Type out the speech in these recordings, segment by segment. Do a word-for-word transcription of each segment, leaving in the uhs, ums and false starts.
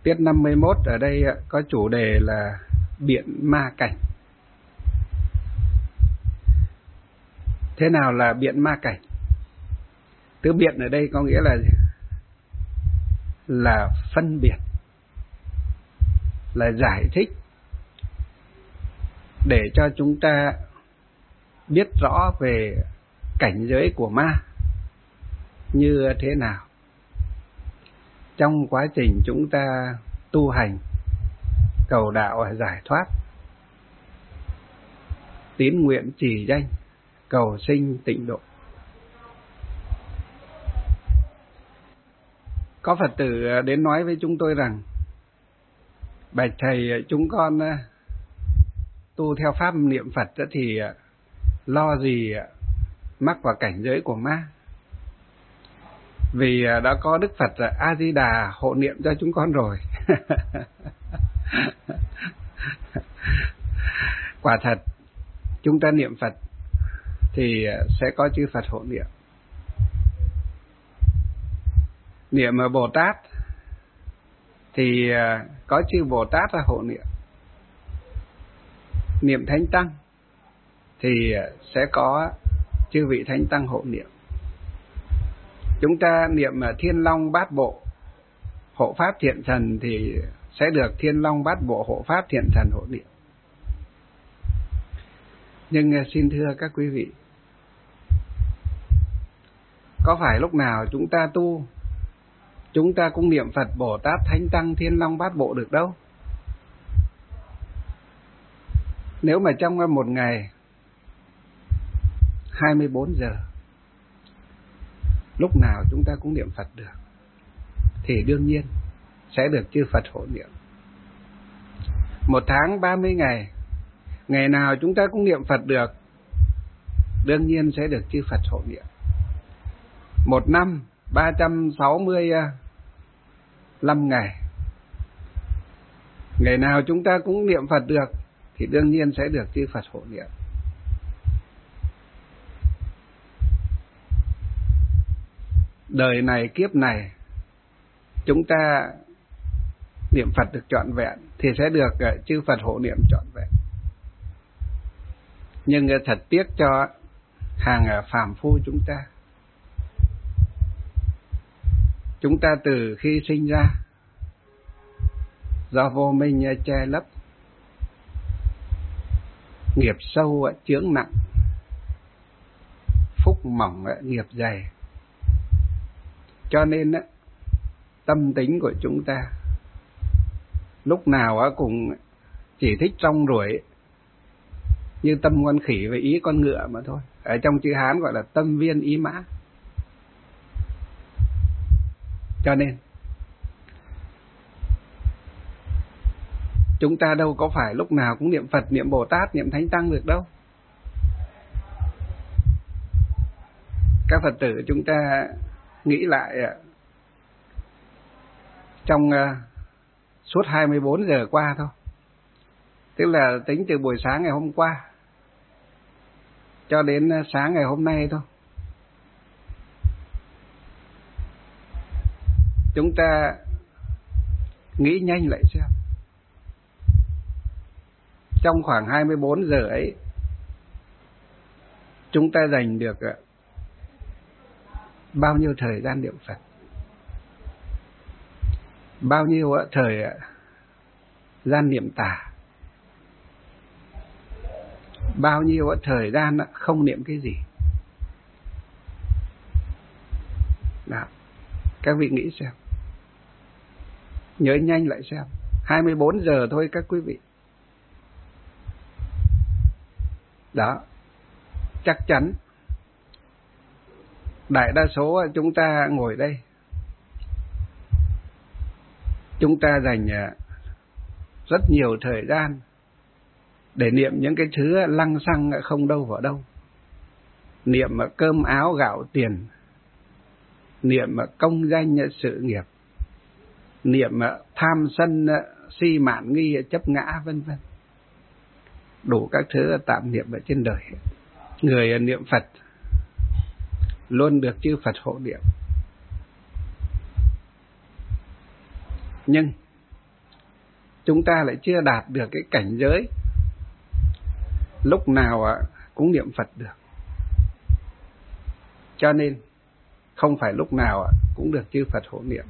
Tiết năm mươi mốt ở đây có chủ đề là biện ma cảnh. Thế nào là biện ma cảnh? Từ biện ở đây có nghĩa là gì? Là phân biệt, là giải thích để cho chúng ta biết rõ về cảnh giới của ma như thế nào trong quá trình chúng ta tu hành cầu đạo giải thoát, tín nguyện trì danh, cầu sinh tịnh độ. Có Phật tử đến nói với chúng tôi rằng: bạch thầy, chúng con tu theo pháp niệm Phật thì lo gì mắc vào cảnh giới của ma, vì đã có Đức Phật A Di Đà hộ niệm cho chúng con rồi. Quả thật, chúng ta niệm Phật thì sẽ có chư Phật hộ niệm. Niệm Bồ Tát thì có chư Bồ Tát ra hộ niệm. Niệm Thánh Tăng thì sẽ có chư vị Thánh Tăng hộ niệm. Chúng ta niệm Thiên Long Bát Bộ hộ pháp thiện thần thì sẽ được Thiên Long Bát Bộ hộ pháp thiện thần hộ niệm. Nhưng xin thưa các quý vị, có phải lúc nào chúng ta tu chúng ta cũng niệm Phật, Bồ Tát, Thánh Tăng, Thiên Long Bát Bộ được đâu? Nếu mà trong một ngày hai mươi bốn giờ lúc nào chúng ta cũng niệm Phật được thì đương nhiên sẽ được chư Phật hộ niệm. Một tháng ba mươi ngày, ngày nào chúng ta cũng niệm Phật được, đương nhiên sẽ được chư Phật hộ niệm. Một năm ba trăm sáu mươi lăm ngày, ngày nào chúng ta cũng niệm Phật được thì đương nhiên sẽ được chư Phật hộ niệm. Đời này kiếp này chúng ta niệm Phật được trọn vẹn thì sẽ được chư Phật hộ niệm trọn vẹn. Nhưng thật tiếc cho hàng phàm phu chúng ta. Chúng ta từ khi sinh ra do vô minh che lấp, nghiệp sâu chướng nặng, phúc mỏng nghiệp dày, cho nên tâm tính của chúng ta lúc nào cũng chỉ thích rong ruổi, như tâm con khỉ với ý con ngựa mà thôi. Ở trong chữ Hán gọi là tâm viên ý mã. Cho nên chúng ta đâu có phải lúc nào cũng niệm Phật, niệm Bồ Tát, niệm Thánh Tăng được đâu. Các Phật tử chúng ta nghĩ lại trong uh, suốt hai mươi bốn giờ qua thôi, tức là tính từ buổi sáng ngày hôm qua cho đến sáng ngày hôm nay thôi, chúng ta nghĩ nhanh lại xem, trong khoảng hai mươi bốn giờ ấy chúng ta dành được bao nhiêu thời gian niệm Phật, bao nhiêu thời gian niệm tả, bao nhiêu thời gian không niệm cái gì. Nào, các vị nghĩ xem, nhớ nhanh lại xem, hai mươi bốn giờ thôi các quý vị. Đó, chắc chắn đại đa số chúng ta ngồi đây, chúng ta dành rất nhiều thời gian để niệm những cái thứ lăng xăng không đâu vào đâu. Niệm cơm áo gạo tiền, niệm công danh sự nghiệp, niệm tham sân si mạn nghi chấp ngã vân vân, đủ các thứ tạm niệm ở trên đời. Người niệm Phật luôn được chư Phật hộ niệm. Nhưng chúng ta lại chưa đạt được cái cảnh giới lúc nào cũng niệm Phật được. Cho nên không phải lúc nào cũng được chư Phật hộ niệm.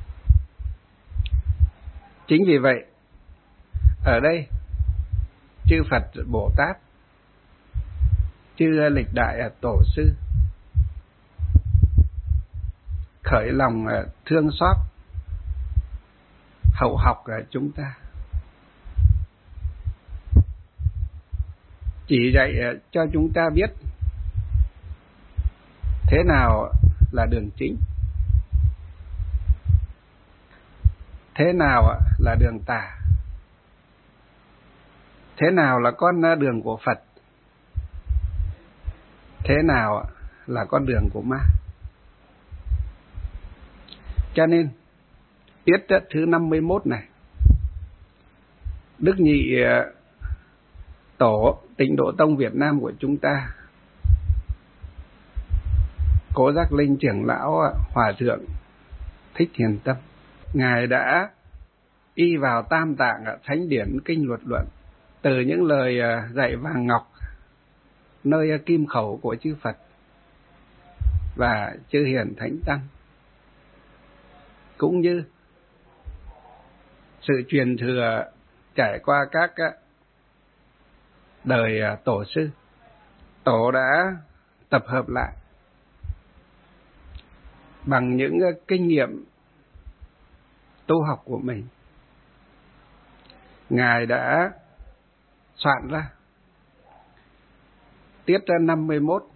Chính vì vậy, ở đây chư Phật Bồ Tát, chư lịch đại tổ sư khởi lòng thương xót hậu học chúng ta, chỉ dạy cho chúng ta biết thế nào là đường chính, thế nào là đường tà, thế nào là con đường của Phật, thế nào là con đường của ma. Cho nên tiết thứ năm mươi mốt này, Đức Nhị Tổ Tịnh Độ Tông Việt Nam của chúng ta, Cố Giác Linh trưởng lão Hòa thượng Thích Hiền Tâm, ngài đã y vào Tam Tạng Thánh Điển Kinh Luật Luận, từ những lời dạy vàng ngọc nơi kim khẩu của chư Phật và chư hiền thánh tăng, cũng như sự truyền thừa trải qua các đời tổ sư, tổ đã tập hợp lại bằng những kinh nghiệm tu học của mình. Ngài đã soạn ra tiết năm mươi mốt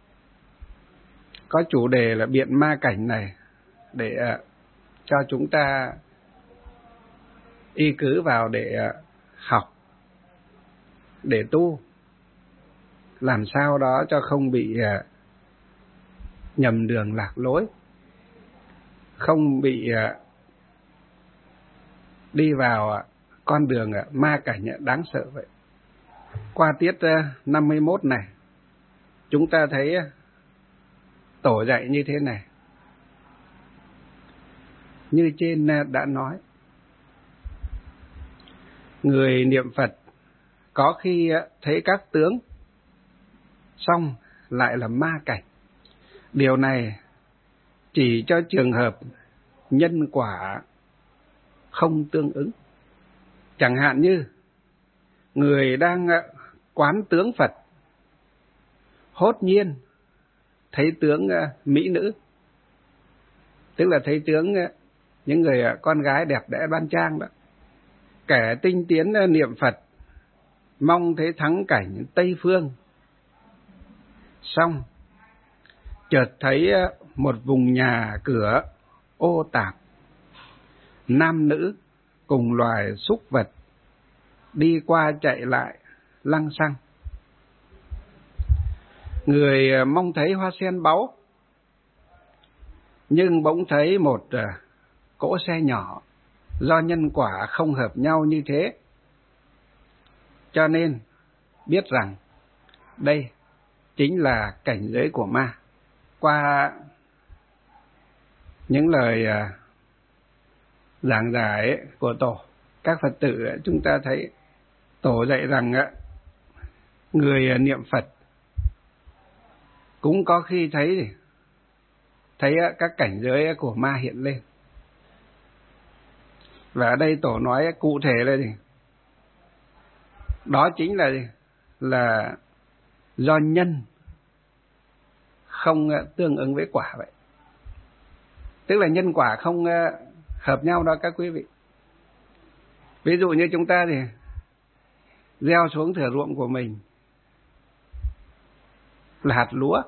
có chủ đề là biện ma cảnh này, để cho chúng ta y cứ vào để học, để tu, làm sao đó cho không bị nhầm đường lạc lối, không bị đi vào con đường ma cảnh đáng sợ vậy. Qua tiết năm mươi mốt này, chúng ta thấy tổ dạy như thế này. Như trên đã nói, người niệm Phật có khi thấy các tướng, xong lại là ma cảnh. Điều này chỉ cho trường hợp nhân quả không tương ứng. Chẳng hạn như người đang quán tướng Phật, hốt nhiên thấy tướng mỹ nữ, tức là thấy tướng những người con gái đẹp đẽ đoan trang đó. Kẻ tinh tiến niệm Phật mong thấy thắng cảnh Tây Phương, xong chợt thấy một vùng nhà cửa ô tạp, nam nữ cùng loài súc vật đi qua chạy lại lăng xăng. Người mong thấy hoa sen báu, nhưng bỗng thấy một cỗ xe nhỏ, do nhân quả không hợp nhau như thế, cho nên biết rằng đây chính là cảnh giới của ma. Qua những lời giảng giải của tổ, các Phật tử chúng ta thấy tổ dạy rằng người niệm Phật cũng có khi thấy thấy các cảnh giới của ma hiện lên. Và ở đây tổ nói cụ thể là gì? Đó chính là gì? Là do nhân không tương ứng với quả vậy. Tức là nhân quả không hợp nhau đó các quý vị. Ví dụ như chúng ta thì gieo xuống thửa ruộng của mình là hạt lúa,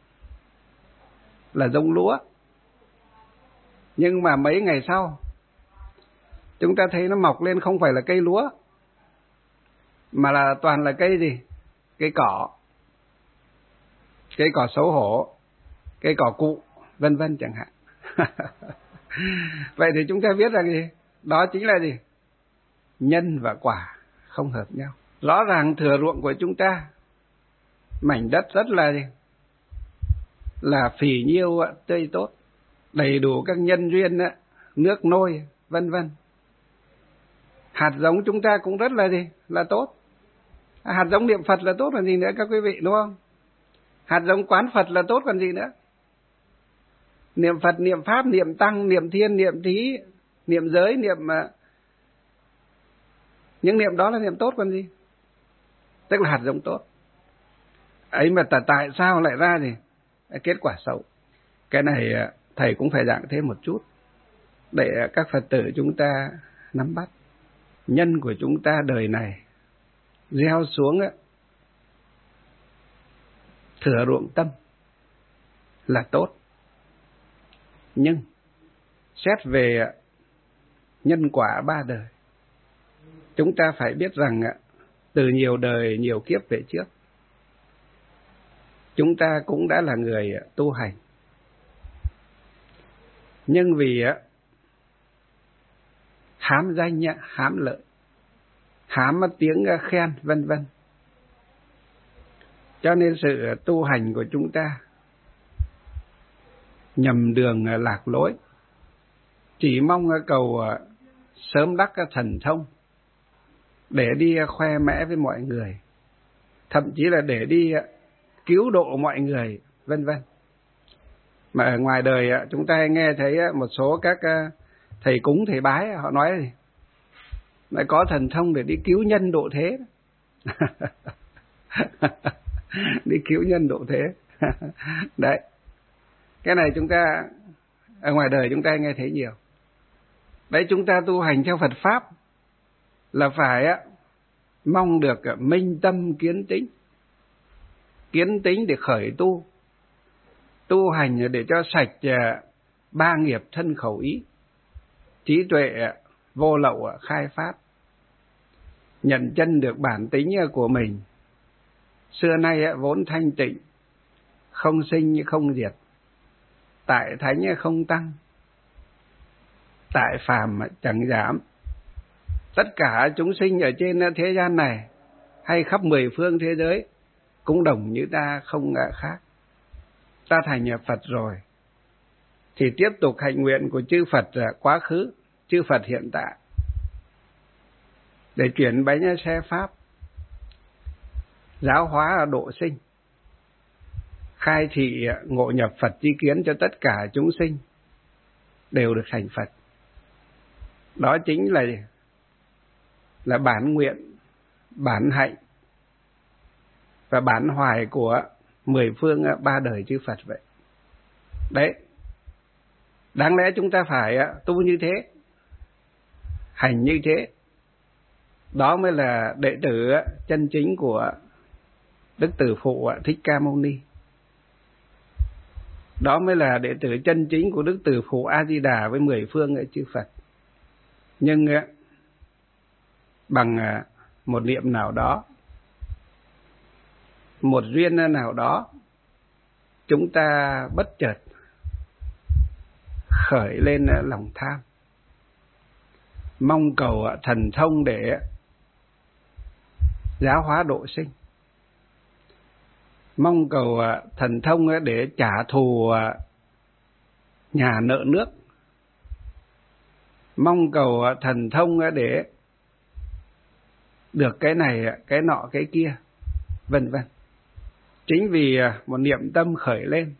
là giống lúa. Nhưng mà mấy ngày sau chúng ta thấy nó mọc lên không phải là cây lúa, mà là toàn là cây gì? Cây cỏ, cây cỏ xấu hổ, cây cỏ cụ, vân vân chẳng hạn. Vậy thì chúng ta biết rằng gì? Đó chính là gì? Nhân và quả không hợp nhau. Rõ ràng thừa ruộng của chúng ta, mảnh đất rất là gì? Là phì nhiêu, tươi tốt, đầy đủ các nhân duyên, nước nôi, vân vân. Hạt giống chúng ta cũng rất là gì? Là tốt. Hạt giống niệm Phật là tốt còn gì nữa các quý vị, đúng không? Hạt giống quán Phật là tốt còn gì nữa. Niệm Phật, niệm Pháp, niệm Tăng, niệm Thiên, niệm Thí, niệm Giới, niệm... những niệm đó là niệm tốt còn gì. Tức là hạt giống tốt. Ấy mà tại sao lại ra gì? Kết quả xấu. Cái này thầy cũng phải giảng thêm một chút để các Phật tử chúng ta nắm bắt. Nhân của chúng ta đời này gieo xuống thừa ruộng tâm là tốt. Nhưng xét về nhân quả ba đời, chúng ta phải biết rằng từ nhiều đời, nhiều kiếp về trước, chúng ta cũng đã là người tu hành. Nhưng vì hám danh, hám lợi, hám tiếng khen, vân vân, cho nên sự tu hành của chúng ta nhầm đường lạc lối, chỉ mong cầu sớm đắc thần thông để đi khoe mẽ với mọi người, thậm chí là để đi cứu độ mọi người, vân vân. Mà ở ngoài đời chúng ta nghe thấy một số các thầy cúng, thầy bái họ nói gì? Lại có thần thông để đi cứu nhân độ thế. Đi cứu nhân độ thế. Đấy. Cái này chúng ta ở ngoài đời chúng ta nghe thấy nhiều. Đấy, chúng ta tu hành theo Phật Pháp là phải mong được minh tâm kiến tính. Kiến tính để khởi tu. Tu hành để cho sạch ba nghiệp thân khẩu ý. Trí tuệ vô lậu khai phát. Nhận chân được bản tính của mình. Xưa nay vốn thanh tịnh, không sinh không diệt. Tại thánh không tăng, tại phàm chẳng giảm. Tất cả chúng sinh ở trên thế gian này hay khắp mười phương thế giới cũng đồng như ta, không khác. Ta thành Phật rồi thì tiếp tục hạnh nguyện của chư Phật quá khứ, chư Phật hiện tại, để chuyển bánh xe Pháp, giáo hóa độ sinh, khai thị ngộ nhập Phật chi kiến cho tất cả chúng sinh đều được thành Phật. Đó chính là là bản nguyện, bản hạnh và bản hoài của mười phương ba đời chư Phật vậy. Đấy. Đáng lẽ chúng ta phải tu như thế, hành như thế. Đó mới là đệ tử chân chính của Đức Từ Phụ Thích Ca Mâu Ni. Đó mới là đệ tử chân chính của Đức Từ Phụ A Di Đà với mười phương chư Phật. Nhưng bằng một niệm nào đó, một duyên nào đó, chúng ta bất chợt khởi lên lòng tham, mong cầu thần thông để giáo hóa độ sinh, mong cầu thần thông để trả thù nhà nợ nước, mong cầu thần thông để được cái này, cái nọ, cái kia, vân vân. Chính vì một niệm tâm khởi lên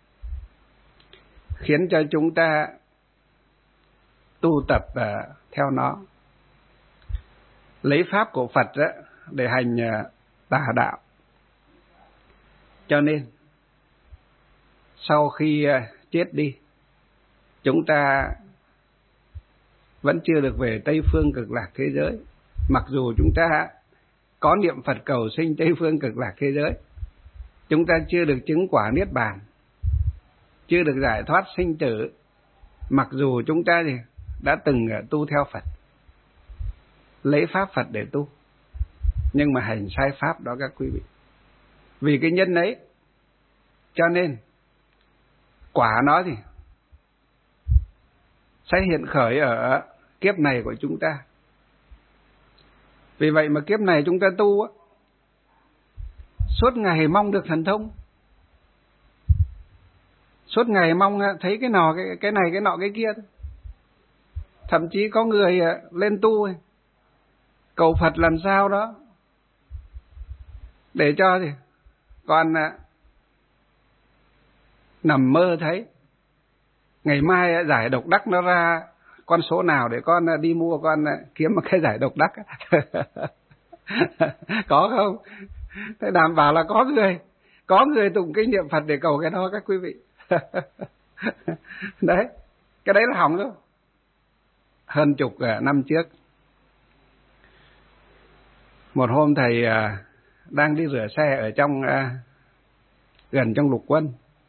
khiến cho chúng ta tu tập theo nó, lấy pháp của Phật để hành tà đạo. Cho nên sau khi chết đi, chúng ta vẫn chưa được về Tây Phương Cực Lạc thế giới, mặc dù chúng ta có niệm Phật cầu sinh Tây Phương Cực Lạc thế giới. Chúng ta chưa được chứng quả Niết Bàn, chưa được giải thoát sinh tử, mặc dù chúng ta thì đã từng tu theo Phật, lấy pháp Phật để tu, nhưng mà hành sai pháp đó các quý vị. Vì cái nhân ấy, cho nên quả nó thì sẽ hiện khởi ở kiếp này của chúng ta. Vì vậy mà kiếp này chúng ta tu á, suốt ngày mong được thần thông, suốt ngày mong thấy cái nọ cái, cái này cái nọ cái kia. Thậm chí có người lên tu cầu Phật làm sao đó để cho gì con nằm mơ thấy ngày mai giải độc đắc nó ra con số nào để con đi mua, con kiếm một cái giải độc đắc. Có không? Thế đảm bảo là có người có người tụng kinh niệm Phật để cầu cái đó các quý vị. Đấy, cái đấy là hỏng rồi. Hơn chục năm trước, một hôm thầy đang đi rửa xe ở trong gần trong lục quân,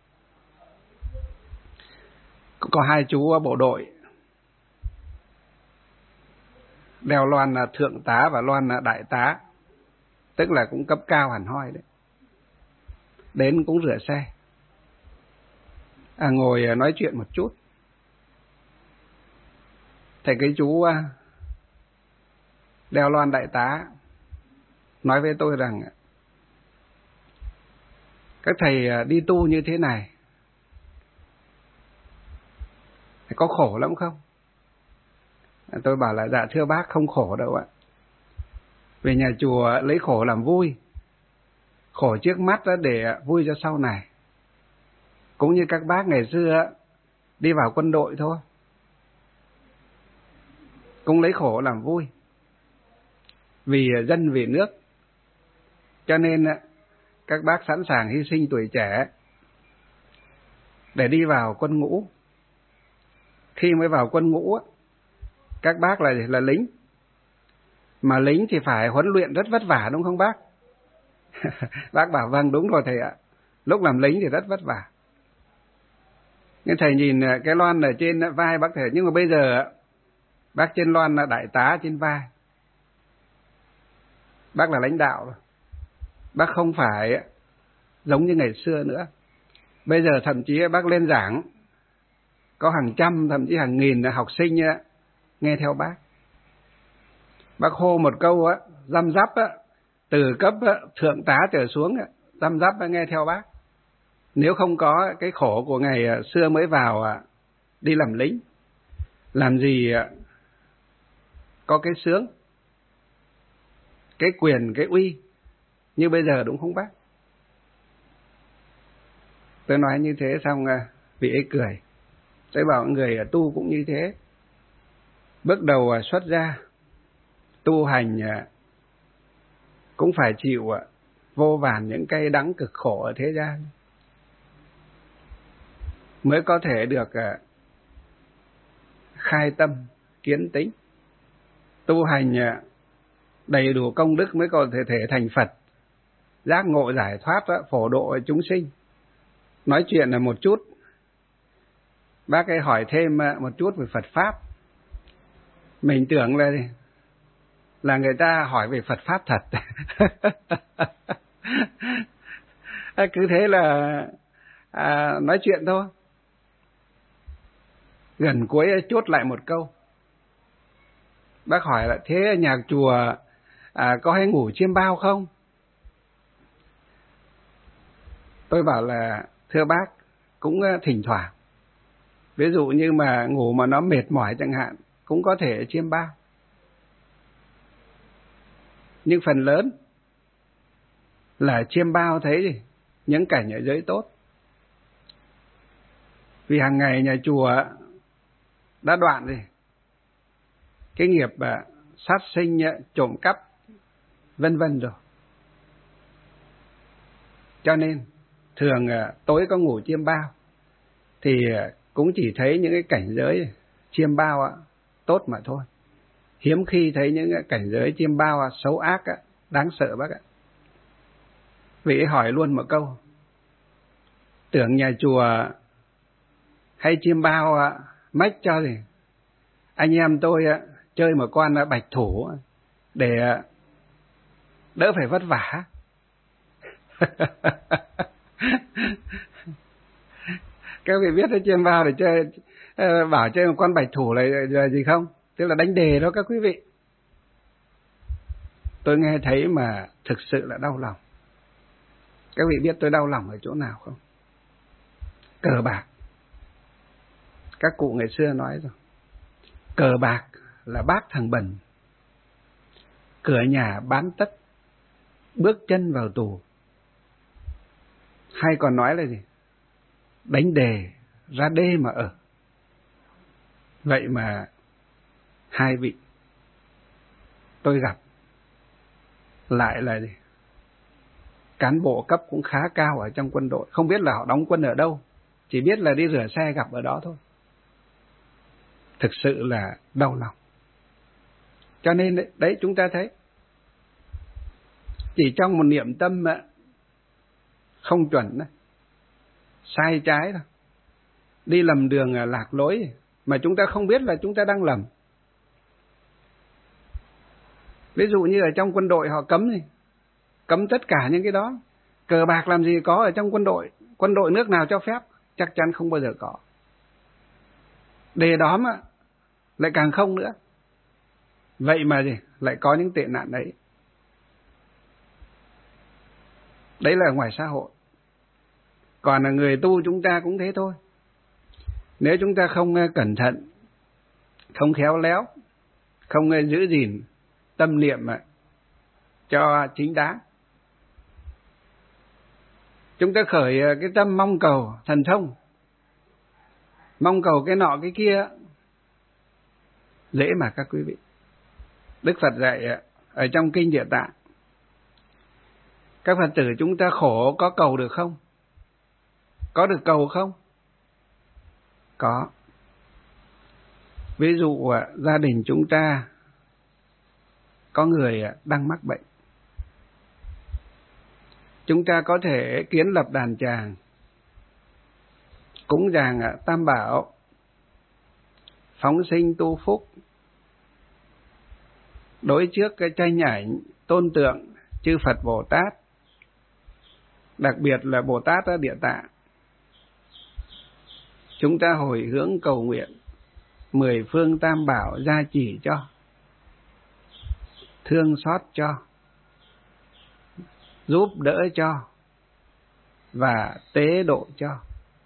có hai chú bộ đội đeo loan là thượng tá và loan là đại tá, tức là cũng cấp cao hẳn hoi đấy, đến cũng rửa xe, à, ngồi nói chuyện một chút. Thầy cái chú đeo loan đại tá nói với tôi rằng các thầy đi tu như thế này có khổ lắm không? Tôi bảo là dạ thưa bác, không khổ đâu ạ. Về nhà chùa lấy khổ làm vui, khổ trước mắt để vui cho sau này. Cũng như các bác ngày xưa đi vào quân đội thôi, cũng lấy khổ làm vui, vì dân vì nước. Cho nên các bác sẵn sàng hy sinh tuổi trẻ để đi vào quân ngũ. Khi mới vào quân ngũ, các bác là là lính, mà lính thì phải huấn luyện rất vất vả, đúng không bác? Bác bảo vâng, đúng rồi thầy ạ. Lúc làm lính thì rất vất vả. Nhưng thầy nhìn cái loan ở trên vai bác thầy, nhưng mà bây giờ bác trên loan là đại tá trên vai. Bác là lãnh đạo rồi. Bác không phải giống như ngày xưa nữa. Bây giờ thậm chí bác lên giảng, có hàng trăm, thậm chí hàng nghìn học sinh nghe theo bác. Bác hô một câu á, răm rắp á, từ cấp á, thượng tá trở xuống á, răm rắp á, nghe theo bác. Nếu không có cái khổ của ngày xưa mới vào à, đi làm lính, làm gì à, có cái sướng, cái quyền, cái uy như bây giờ, đúng không bác? Tôi nói như thế xong à, vị ấy cười. Tôi bảo người tu cũng như thế. Bước đầu à, xuất ra tu hành à, cũng phải chịu à, vô vàn những cái đắng cực khổ ở thế gian, mới có thể được à, khai tâm, kiến tính. Tu hành à, đầy đủ công đức mới có thể, thể thành Phật, giác ngộ giải thoát, à, phổ độ chúng sinh. Nói chuyện là một chút, bác ấy hỏi thêm à, một chút về Phật Pháp. Mình tưởng là là người ta hỏi về Phật Pháp thật. Cứ thế là à, nói chuyện thôi. Gần cuối chốt lại một câu. Bác hỏi là thế nhà chùa à, có hay ngủ chiêm bao không? Tôi bảo là thưa bác, cũng thỉnh thoảng. Ví dụ như mà ngủ mà nó mệt mỏi chẳng hạn, cũng có thể chiêm bao. Nhưng phần lớn là chiêm bao thấy những cảnh ở giới tốt. Vì hàng ngày nhà chùa đã đoạn gì cái nghiệp à, sát sinh, trộm cắp, vân vân rồi. Cho nên thường à, tối có ngủ chiêm bao thì à, cũng chỉ thấy những cái cảnh giới chiêm bao à, tốt mà thôi. Hiếm khi thấy những cái cảnh giới chiêm bao à, xấu ác, à, đáng sợ bác ạ. Vị hỏi luôn một câu. Tưởng nhà chùa hay chiêm bao à, mách cho gì anh em tôi à, chơi một con à, bạch thủ để à, đỡ phải vất vả. Các vị biết cái chiêm bao để chơi, bảo chơi một con bạch thủ là, là gì không? Tức là đánh đề đó các quý vị. Tôi nghe thấy mà thực sự là đau lòng. Các vị biết tôi đau lòng ở chỗ nào không? Cờ bạc. Các cụ ngày xưa nói rồi, cờ bạc là bác thằng bần. cửa nhà bán tất, bước chân vào tù. Hay còn nói là gì? Đánh đề, ra đê mà ở. Vậy mà hai vị tôi gặp lại là gì? Cán bộ cấp cũng khá cao ở trong quân đội. Không biết là họ đóng quân ở đâu, chỉ biết là đi rửa xe gặp ở đó thôi. Thực sự là đau lòng. Cho nên đấy, đấy chúng ta thấy, chỉ trong một niệm tâm không chuẩn, sai trái thôi, đi lầm đường lạc lối mà chúng ta không biết là chúng ta đang lầm. Ví dụ như ở trong quân đội họ cấm gì? Cấm tất cả những cái đó. Cờ bạc làm gì có ở trong quân đội? Quân đội nước nào cho phép? Chắc chắn không bao giờ có. Đề đó mà lại càng không nữa. Vậy mà gì? Lại có những tệ nạn đấy. Đấy là ngoài xã hội. Còn là người tu chúng ta cũng thế thôi. Nếu chúng ta không cẩn thận, không khéo léo, không giữ gìn tâm niệm cho chính đáng, chúng ta khởi cái tâm mong cầu thần thông, mong cầu cái nọ cái kia, dễ mà các quý vị. Đức Phật dạy ở trong Kinh Địa Tạng, các Phật tử chúng ta khổ có cầu được không? Có được cầu không? Có. Ví dụ gia đình chúng ta có người đang mắc bệnh, chúng ta có thể kiến lập đàn tràng, cúng dường Tam Bảo, phóng sinh tu phúc, đối trước cái tranh ảnh tôn tượng chư Phật Bồ Tát, đặc biệt là Bồ Tát ở Địa Tạng. Chúng ta hồi hướng cầu nguyện mười phương Tam Bảo gia trì cho, thương xót cho, giúp đỡ cho và tế độ cho.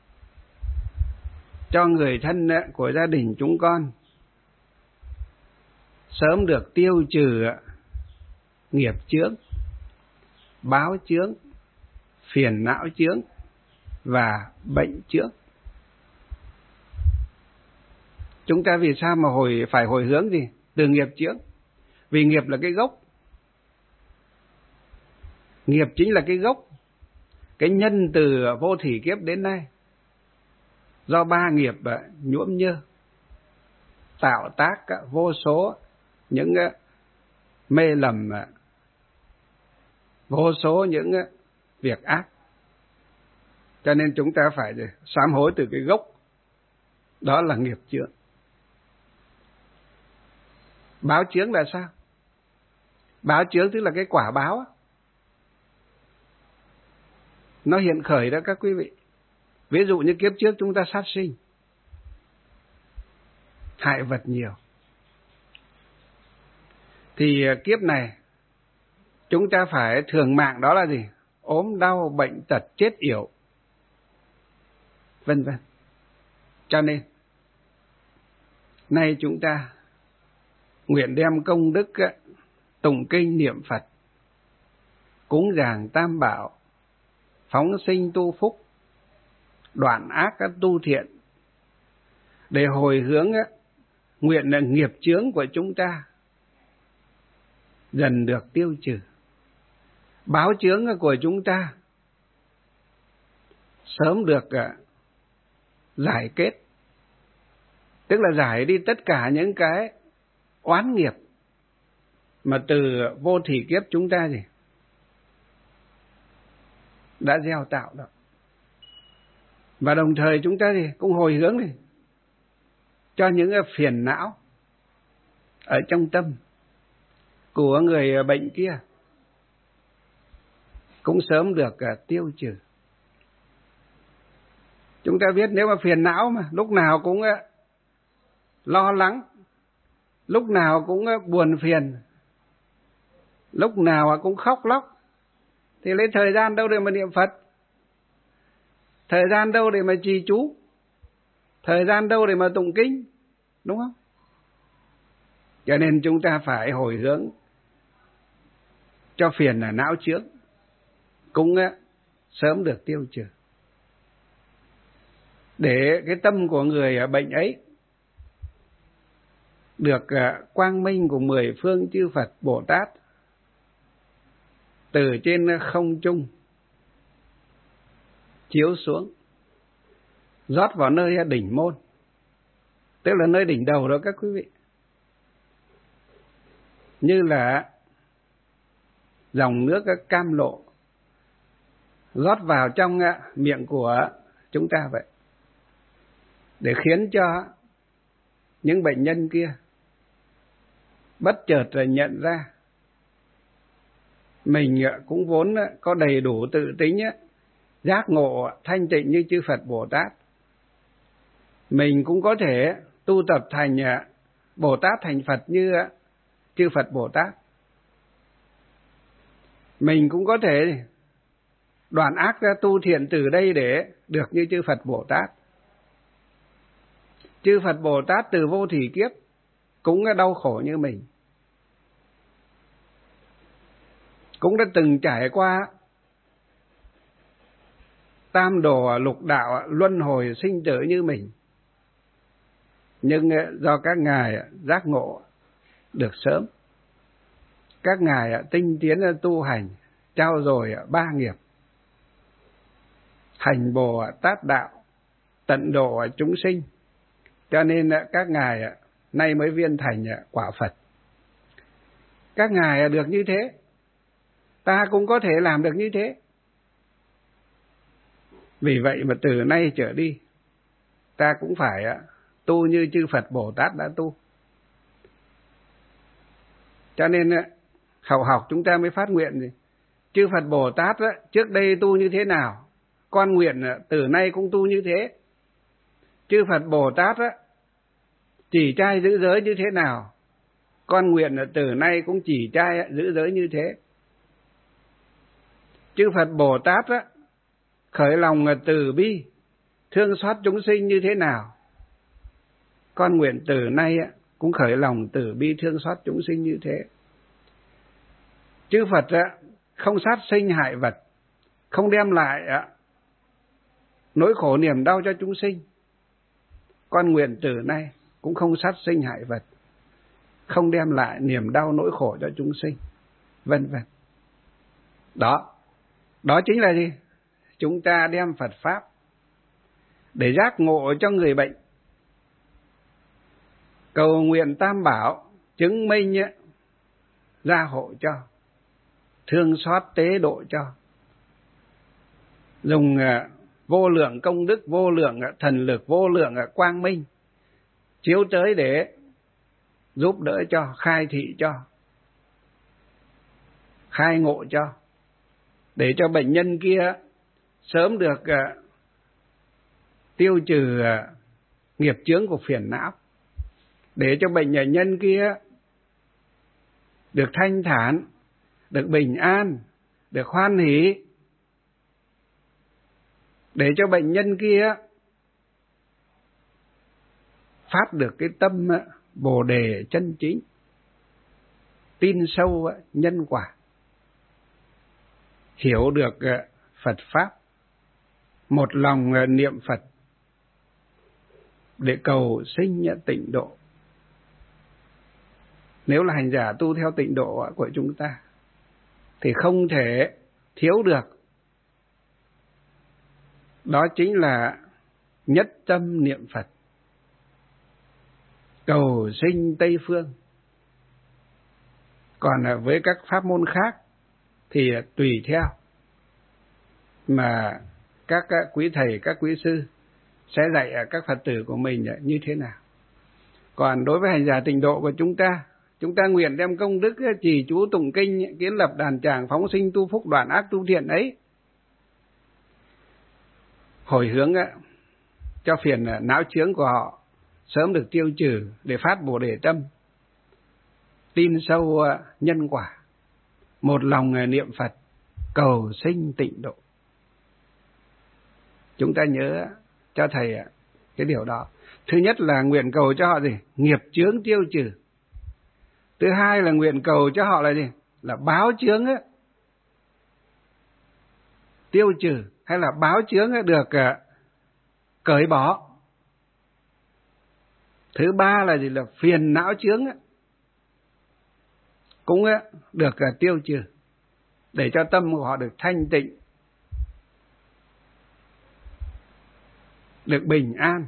Cho người thân của gia đình chúng con sớm được tiêu trừ nghiệp chướng, báo chướng, phiền não chướng và bệnh chướng. Chúng ta vì sao mà hồi phải hồi hướng gì? Từ nghiệp chướng. Vì nghiệp là cái gốc. Nghiệp chính là cái gốc. Cái nhân từ vô thỉ kiếp đến nay, do ba nghiệp nhuộm nhơ, tạo tác vô số những mê lầm, vô số những việc ác. Cho nên chúng ta phải sám hối từ cái gốc. Đó là nghiệp chướng. Báo chướng là sao? Báo chướng tức là cái quả báo. Nó hiện khởi đó các quý vị. Ví dụ như kiếp trước chúng ta sát sinh, hại vật nhiều, thì kiếp này chúng ta phải thường mạng, đó là gì? Ốm đau, bệnh tật, chết yểu, vân vân. Cho nên nay chúng ta nguyện đem công đức tụng kinh niệm Phật, cúng dường Tam Bảo, phóng sinh tu phúc, đoạn ác tu thiện, để hồi hướng nguyện là nghiệp chướng của chúng ta dần được tiêu trừ, báo chướng của chúng ta sớm được giải kết, tức là giải đi tất cả những cái oán nghiệp mà từ vô thỉ kiếp chúng ta gì đã gieo tạo đó. Và đồng thời chúng ta gì cũng hồi hướng đi cho những phiền não ở trong tâm của người bệnh kia cũng sớm được tiêu trừ. Chúng ta biết nếu mà phiền não mà lúc nào cũng lo lắng, lúc nào cũng buồn phiền, lúc nào cũng khóc lóc, thì lấy thời gian đâu để mà niệm Phật, thời gian đâu để mà trì chú, thời gian đâu để mà tụng kinh, đúng không? Cho nên chúng ta phải hồi hướng cho phiền là não chướng cũng sớm được tiêu trừ. Để cái tâm của người bệnh ấy được quang minh của mười phương chư Phật Bồ Tát từ trên không trung chiếu xuống, rót vào nơi đỉnh môn, tức là nơi đỉnh đầu đó các quý vị, như là dòng nước cam lộ rót vào trong miệng của chúng ta vậy, để khiến cho những bệnh nhân kia bất chợt rồi nhận ra mình cũng vốn có đầy đủ tự tính giác ngộ thanh tịnh như chư Phật Bồ Tát. Mình cũng có thể tu tập thành Bồ Tát thành Phật như chư Phật Bồ Tát. Mình cũng có thể đoạn ác ra tu thiện từ đây để được như chư Phật Bồ Tát. Chư Phật Bồ Tát từ vô thỉ kiếp cũng đau khổ như mình, cũng đã từng trải qua tam đồ lục đạo luân hồi sinh tử như mình, nhưng do các ngài giác ngộ được sớm, các ngài tinh tiến tu hành, trao dồi ba nghiệp, hành Bồ Tát đạo, tận độ chúng sinh, cho nên các ngài nay mới viên thành quả Phật. Các ngài được như thế, ta cũng có thể làm được như thế. Vì vậy mà từ nay trở đi, ta cũng phải tu như chư Phật Bồ Tát đã tu. Cho nên hậu học chúng ta mới phát nguyện gì? Chư Phật Bồ Tát trước đây tu như thế nào, con nguyện từ nay cũng tu như thế. Chư Phật Bồ Tát chỉ trai giữ giới như thế nào, con nguyện từ nay cũng chỉ trai giữ giới như thế. Chư Phật Bồ Tát khởi lòng từ bi, thương xót chúng sinh như thế nào, con nguyện từ nay cũng khởi lòng từ bi thương xót chúng sinh như thế. Chư Phật không sát sinh hại vật, không đem lại nỗi khổ niềm đau cho chúng sinh, con nguyện từ nay cũng không sát sinh hại vật, không đem lại niềm đau nỗi khổ cho chúng sinh, vân vân. Đó, đó chính là gì? Chúng ta đem Phật Pháp để giác ngộ cho người bệnh, cầu nguyện Tam Bảo chứng minh gia hộ cho, thương xót tế độ cho, dùng vô lượng công đức, vô lượng thần lực, vô lượng quang minh chiếu tới để giúp đỡ cho, khai thị cho, khai ngộ cho, để cho bệnh nhân kia sớm được uh, tiêu trừ uh, nghiệp chướng của phiền não, để cho bệnh nhân kia được thanh thản, được bình an, được hoan hỷ, để cho bệnh nhân kia phát được cái tâm uh, Bồ đề chân chính, tin sâu uh, nhân quả, hiểu được uh, Phật Pháp, một lòng niệm Phật để cầu sinh tịnh độ. Nếu là hành giả tu theo tịnh độ của chúng ta thì không thể thiếu được, đó chính là nhất tâm niệm Phật, cầu sinh Tây Phương. Còn với các pháp môn khác thì tùy theo mà các quý thầy, các quý sư sẽ dạy các Phật tử của mình như thế nào. Còn đối với hành giả tịnh độ của chúng ta, chúng ta nguyện đem công đức trì chú tụng kinh, kiến lập đàn tràng, phóng sinh tu phúc, đoạn ác tu thiện ấy, hồi hướng cho phiền não chướng của họ sớm được tiêu trừ, để phát Bồ đề tâm, tin sâu nhân quả, một lòng niệm Phật, cầu sinh tịnh độ. Chúng ta nhớ cho thầy cái điều đó. Thứ nhất là nguyện cầu cho họ gì? Nghiệp chướng tiêu trừ. Thứ hai là nguyện cầu cho họ là gì? Là báo chướng á, tiêu trừ, hay là báo chướng được cởi bỏ. Thứ ba là gì? Là phiền não chướng cũng được tiêu trừ, để cho tâm của họ được thanh tịnh, được bình an.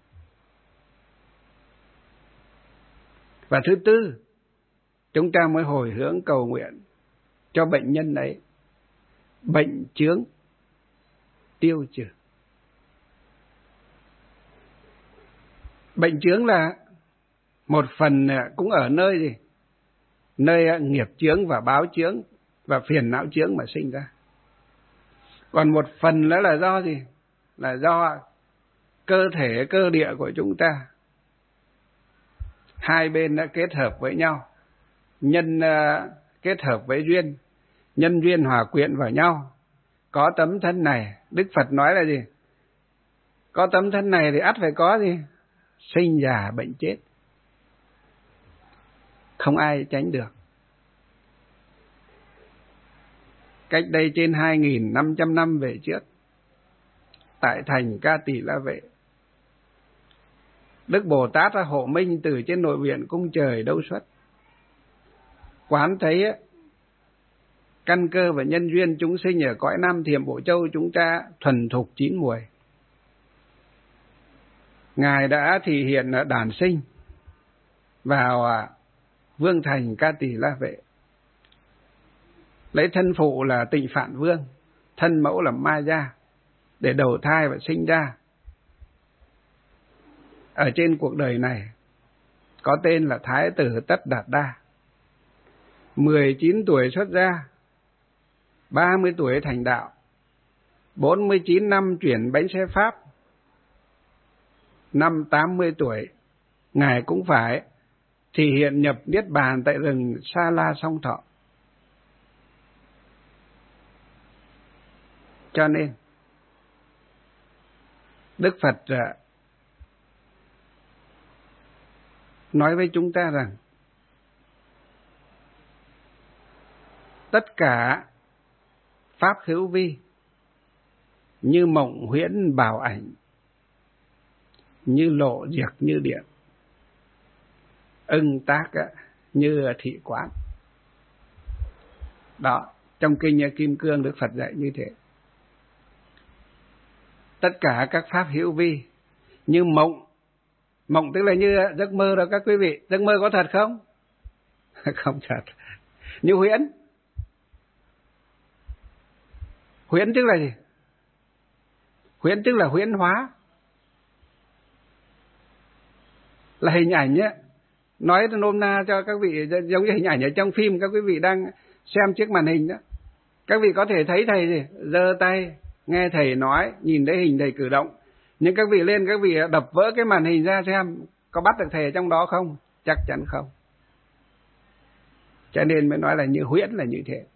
Và thứ tư, chúng ta mới hồi hướng cầu nguyện cho bệnh nhân ấy, bệnh chướng tiêu trừ. Bệnh chướng là một phần cũng ở nơi gì? Nơi nghiệp chướng và báo chướng và phiền não chướng mà sinh ra. Còn một phần nữa là do gì? Là do cơ thể, cơ địa của chúng ta. Hai bên đã kết hợp với nhau, nhân uh, kết hợp với duyên, nhân duyên hòa quyện vào nhau. Có tấm thân này, Đức Phật nói là gì? Có tấm thân này thì ắt phải có gì? Sinh già bệnh chết. Không ai tránh được. Cách đây trên hai nghìn năm trăm năm về trước, tại thành Ca Tỳ La Vệ, Đức Bồ Tát hộ minh từ trên nội viện cung trời đâu xuất. Quán thấy căn cơ và nhân duyên chúng sinh ở cõi Nam Thiểm Bộ Châu chúng ta thuần thục chín muồi. Ngài đã thị hiện đản sinh vào vương thành Ca Tỳ La Vệ, lấy thân phụ là Tịnh Phạn Vương, thân mẫu là Ma Gia, để đầu thai và sinh ra. Ở trên cuộc đời này có tên là Thái tử Tất Đạt Đa. mười chín tuổi xuất gia, ba mươi tuổi thành đạo, bốn mươi chín năm chuyển bánh xe Pháp. Năm tám mươi tuổi, Ngài cũng phải thị hiện nhập Niết Bàn tại rừng Sa La Song Thọ. Cho nên Đức Phật nói với chúng ta rằng tất cả pháp hữu vi như mộng huyễn bảo ảnh, như lộ diệt như điện, ưng tác như thị quán. Đó, trong kinh Kim Cương Đức Phật dạy như thế. Tất cả các pháp hữu vi như mộng. Mộng tức là như giấc mơ đó các quý vị. Giấc mơ có thật không? Không thật. Như huyễn. Huyễn tức là gì? Huyễn tức là huyễn hóa. Là hình ảnh nhé. Nói nôm na cho các vị giống như hình ảnh ở trong phim các quý vị đang xem trước màn hình đó. Các vị có thể thấy thầy gì? Giơ tay, nghe thầy nói, nhìn thấy hình thầy cử động. Nhưng các vị lên, các vị đập vỡ cái màn hình ra xem có bắt được thầy ở trong đó không? Chắc chắn không. Cho nên mới nói là như huyễn là như thế.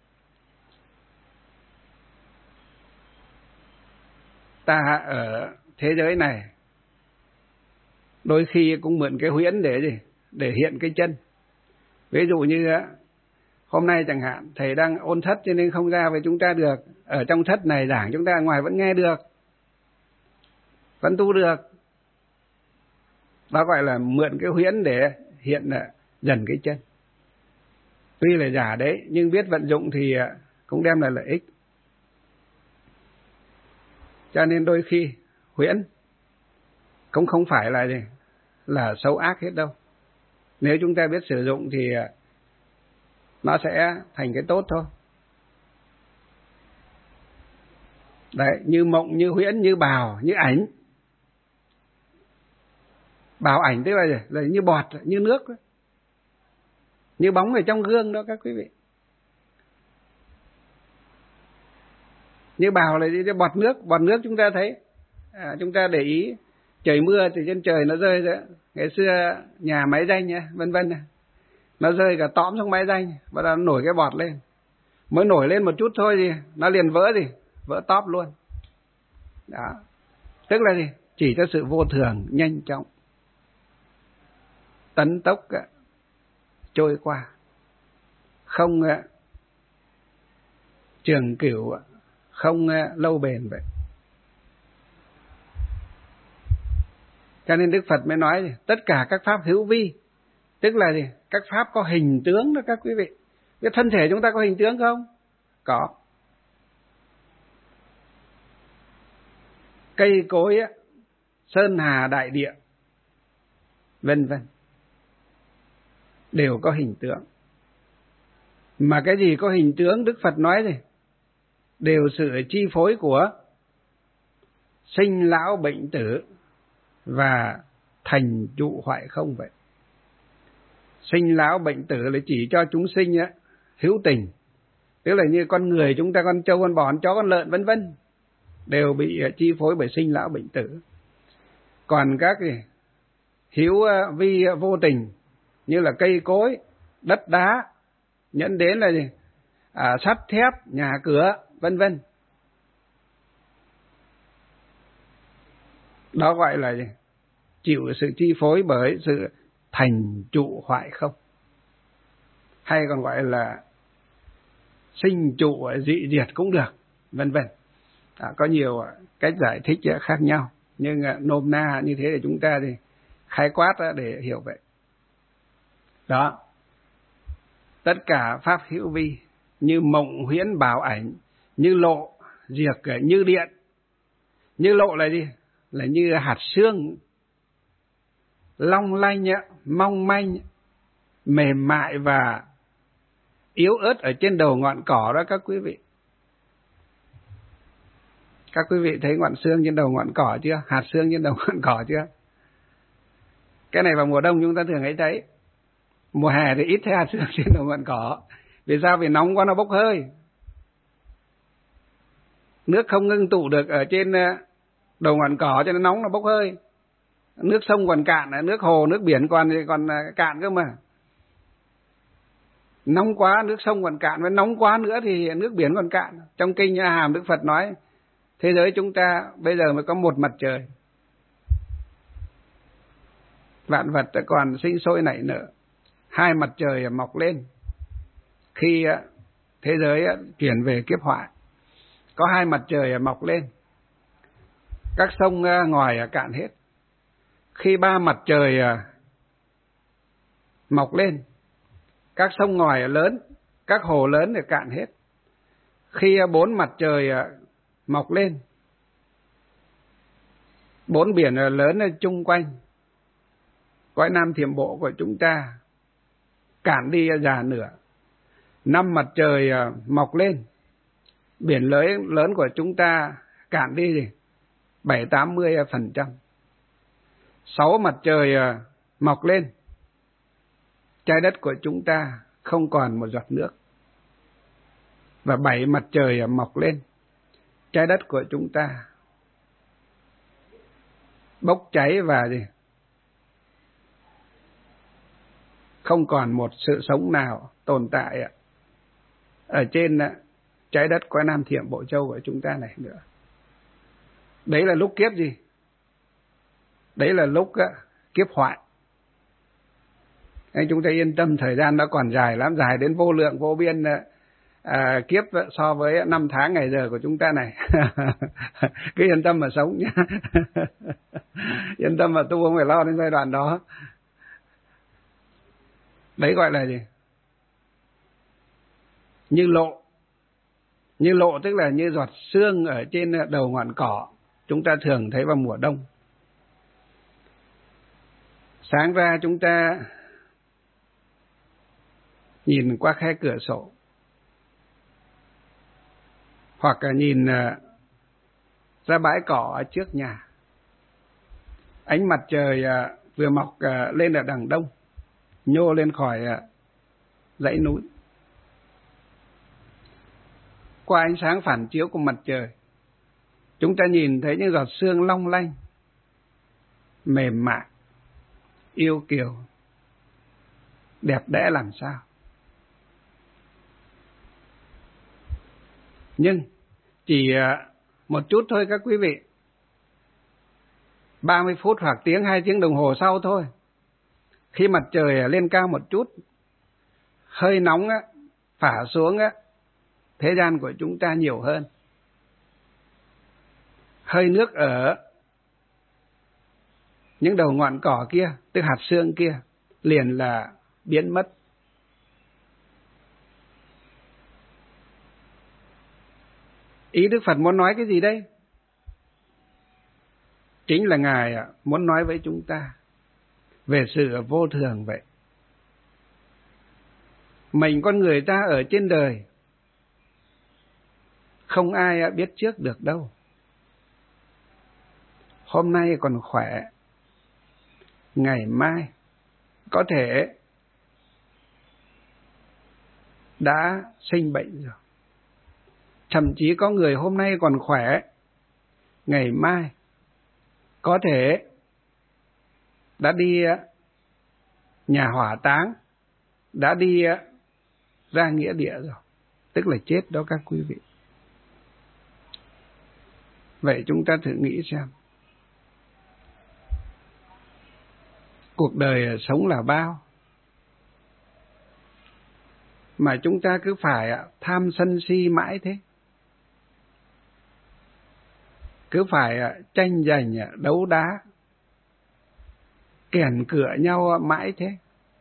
Ta ở thế giới này đôi khi cũng mượn cái huyễn để gì? Để hiện cái chân. Ví dụ như hôm nay chẳng hạn, thầy đang ôn thất cho nên không ra với chúng ta được. Ở trong thất này giảng chúng ta ở ngoài vẫn nghe được, vẫn tu được. Đó gọi là mượn cái huyễn để hiện dần cái chân. Tuy là giả đấy, nhưng biết vận dụng thì cũng đem lại lợi ích. Cho nên đôi khi huyễn cũng không phải là gì? Là xấu ác hết đâu. Nếu chúng ta biết sử dụng thì nó sẽ thành cái tốt thôi. Đấy, như mộng, như huyễn, như bào, như ảnh. Bào ảnh tức là gì? Là như bọt, như nước đó. Như bóng ở trong gương đó các quý vị. Như bào là gì? Bọt nước, bọt nước chúng ta thấy. À, chúng ta để ý trời mưa thì trên trời nó rơi rồi. Ngày xưa nhà máy danh nha, vân vân. Nó rơi cả tõm xuống máy danh, bắt đầu nó nổi cái bọt lên. Mới nổi lên một chút thôi thì nó liền vỡ gì? Vỡ tóp luôn. Đó. Tức là gì? Chỉ cho sự vô thường nhanh chóng, tấn tốc trôi qua, không trường cửu, không lâu bền vậy. Cho nên Đức Phật mới nói gì? Tất cả các pháp hữu vi, tức là gì? Các pháp có hình tướng đó các quý vị. Cái thân thể chúng ta có hình tướng không? Có. Cây cối, sơn hà đại địa, vân vân, đều có hình tướng. Mà cái gì có hình tướng, Đức Phật nói gì? Đều sự chi phối của sinh lão bệnh tử và thành trụ hoại không vậy. Sinh lão bệnh tử là chỉ cho chúng sinh á, hữu tình, tức là như con người chúng ta, con trâu, con bò, con chó, con lợn vân vân, đều bị chi phối bởi sinh lão bệnh tử. Còn các gì hữu vi vô tình, như là cây cối, đất đá, dẫn đến là gì? À, sắt thép, nhà cửa, vân vân. Đó gọi là gì? Chịu sự chi phối bởi sự thành trụ hoại không, hay còn gọi là sinh trụ dị diệt cũng được, vân vân. À, có nhiều cách giải thích khác nhau, nhưng nôm na như thế để chúng ta thì khái quát để hiểu vậy. Đó, tất cả pháp hữu vi như mộng huyễn bảo ảnh, như lộ diệt, như điện. Như lộ là gì? Là như hạt sương, long lanh, mong manh, mềm mại và yếu ớt ở trên đầu ngọn cỏ đó các quý vị. Các quý vị thấy ngọn sương trên đầu ngọn cỏ chưa? Hạt sương trên đầu ngọn cỏ chưa? Cái này vào mùa đông chúng ta thường thấy thấy. Mùa hè thì ít thấy hạt sương trên đầu ngọn cỏ. Vì sao? Vì nóng quá nó bốc hơi. Nước không ngưng tụ được ở trên đầu ngọn cỏ cho nên nóng nó bốc hơi. Nước sông còn cạn, nước hồ, nước biển còn còn cạn cơ mà. Nóng quá nước sông còn cạn, và nóng quá nữa thì nước biển còn cạn. Trong kinh A Hàm Đức Phật nói thế giới chúng ta bây giờ mới có một mặt trời. Vạn vật còn sinh sôi nảy nở, hai mặt trời mọc lên. Khi thế giới chuyển về kiếp họa, có hai mặt trời mọc lên, các sông ngòi cạn hết. Khi ba mặt trời mọc lên, các sông ngòi lớn, các hồ lớn thì cạn hết. Khi bốn mặt trời mọc lên, bốn biển lớn chung quanh cõi Nam Thiểm Bộ của chúng ta cạn đi già nửa. Năm mặt trời mọc lên, biển lớn lớn của chúng ta cạn đi gì? Bảy tám mươi phần trăm. Sáu mặt trời mọc lên, trái đất của chúng ta không còn một giọt nước. Và bảy mặt trời mọc lên, trái đất của chúng ta bốc cháy và gì? Không còn một sự sống nào tồn tại ở trên trái đất cõi Nam Thiểm Bộ Châu của chúng ta này nữa. Đấy là lúc kiếp gì? Đấy là lúc kiếp hoại. Nên chúng ta yên tâm, thời gian nó còn dài lắm, dài đến vô lượng vô biên à, kiếp so với năm tháng ngày giờ của chúng ta này. Cứ yên tâm mà sống nhé. Yên tâm mà tu, không phải lo đến giai đoạn đó. Đấy gọi là gì? Như lộ. Như lộ tức là như giọt sương ở trên đầu ngọn cỏ, chúng ta thường thấy vào mùa đông. Sáng ra chúng ta nhìn qua khe cửa sổ, hoặc là nhìn ra bãi cỏ ở trước nhà. Ánh mặt trời vừa mọc lên ở đằng đông, nhô lên khỏi dãy núi. Qua ánh sáng phản chiếu của mặt trời, chúng ta nhìn thấy những giọt sương long lanh, mềm mại, yêu kiều, đẹp đẽ làm sao. Nhưng chỉ một chút thôi các quý vị, ba mươi phút hoặc tiếng, hai tiếng đồng hồ sau thôi, khi mặt trời lên cao một chút, hơi nóng á, phả xuống á, thế gian của chúng ta nhiều hơn. hơi nước ở những đầu ngọn cỏ kia, tức hạt xương kia, liền là biến mất. Ý Đức Phật muốn nói cái gì đây? Chính là Ngài muốn nói với chúng ta về sự vô thường vậy. Mình con người ta ở trên đời, không ai biết trước được đâu. Hôm nay còn khỏe, ngày mai có thể đã sinh bệnh rồi. Thậm chí có người hôm nay còn khỏe, ngày mai có thể đã đi nhà hỏa táng, đã đi ra nghĩa địa rồi, tức là chết đó các quý vị. Vậy chúng ta thử nghĩ xem, cuộc đời sống là bao, mà chúng ta cứ phải tham sân si mãi thế, cứ phải tranh giành đấu đá, kèn cửa nhau mãi thế,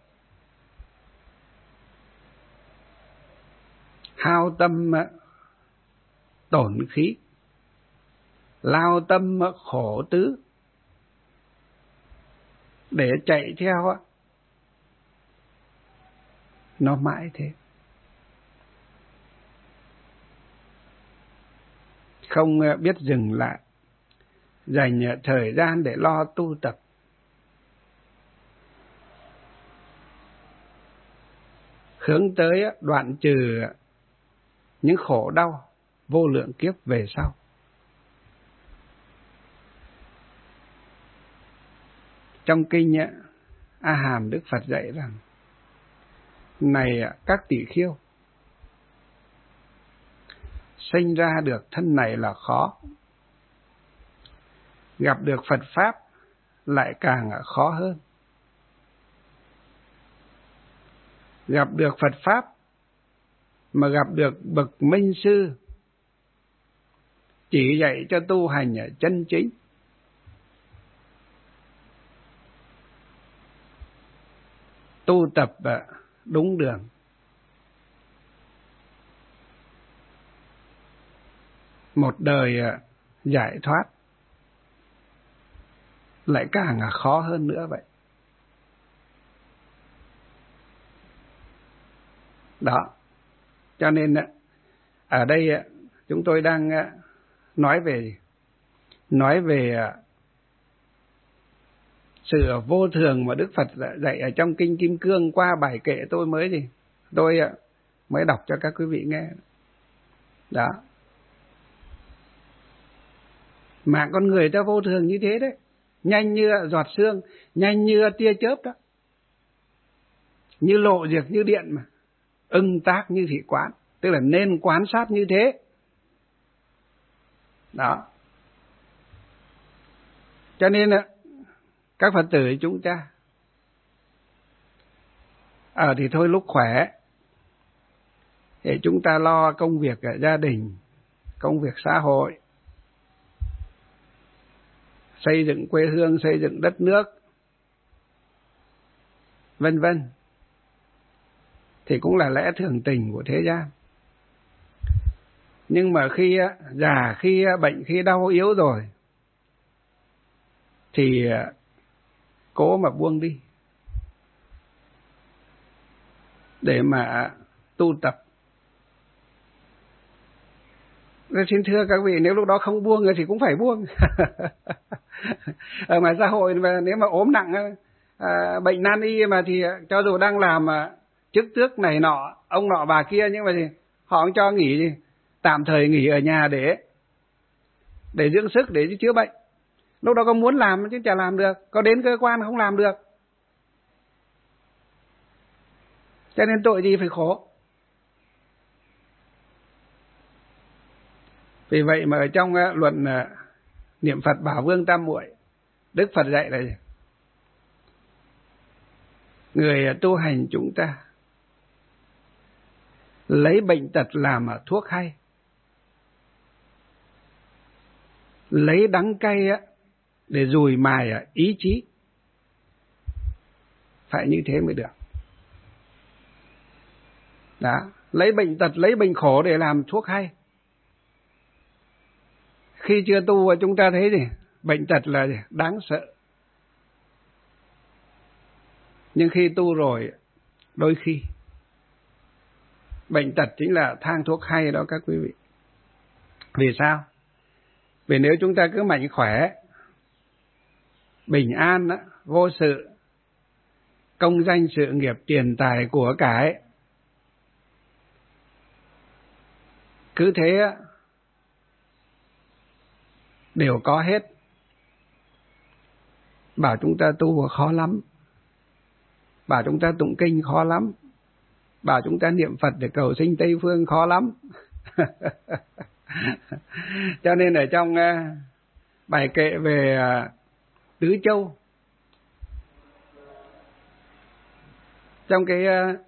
hao tâm tổn khí, lao tâm khổ tứ, để chạy theo nó mãi thế, không biết dừng lại, dành thời gian để lo tu tập. Hướng tới đoạn trừ những khổ đau vô lượng kiếp về sau. Trong kinh A Hàm, Đức Phật dạy rằng, này các tỷ khiêu, sinh ra được thân này là khó, gặp được Phật Pháp lại càng khó hơn. Gặp được Phật Pháp mà gặp được bậc minh sư chỉ dạy cho tu hành chân chính, tu tập đúng đường, một đời giải thoát lại càng khó hơn nữa vậy. Đó, cho nên ở đây chúng tôi đang nói về nói về sự vô thường mà Đức Phật dạy ở trong kinh Kim Cương qua bài kệ tôi mới gì tôi mới đọc cho các quý vị nghe. Đó, mạng con người ta vô thường như thế đấy, nhanh như giọt sương, nhanh như tia chớp đó, như lộ diệt như điện mà, ưng tác như thị quán, tức là nên quan sát như thế. Đó, cho nên các Phật tử chúng ta ở thì thôi lúc khỏe thì chúng ta lo công việc ở gia đình, công việc xã hội, xây dựng quê hương, xây dựng đất nước, vân vân, thì cũng là lẽ thường tình của thế gian. Nhưng mà khi già, khi bệnh, khi đau yếu rồi thì cố mà buông đi để mà tu tập. Xin thưa các vị, nếu lúc đó không buông thì cũng phải buông. Ở ngoài xã hội mà nếu mà ốm nặng, à, bệnh nan y mà thì cho dù đang làm chức tước này nọ, ông nọ bà kia, nhưng mà thì họ cũng cho nghỉ gì, tạm thời nghỉ ở nhà để để dưỡng sức, để chữa bệnh. Lúc đó có muốn làm chứ chả làm được, có đến cơ quan không làm được. Cho nên tội gì phải khổ. Vì vậy mà ở trong uh, luận uh, niệm Phật Bảo Vương Tam Muội, Đức Phật dạy là người uh, tu hành chúng ta lấy bệnh tật làm uh, thuốc hay. lấy đắng cay á để dùi mài ý chí. Phải như thế mới được. Đó, lấy bệnh tật, lấy bệnh khổ để làm thuốc hay. Khi chưa tu chúng ta thấy gì? Bệnh tật là đáng sợ. Nhưng khi tu rồi, đôi khi bệnh tật chính là thang thuốc hay đó các quý vị. Vì sao? Vì nếu chúng ta cứ mạnh khỏe, bình an, vô sự, công danh sự nghiệp, tiền tài của cải, cứ thế đều có hết, bảo chúng ta tu khó lắm, bảo chúng ta tụng kinh khó lắm, bảo chúng ta niệm Phật để cầu sinh Tây Phương khó lắm. Cho nên ở trong bài kệ về Tứ Châu, trong cái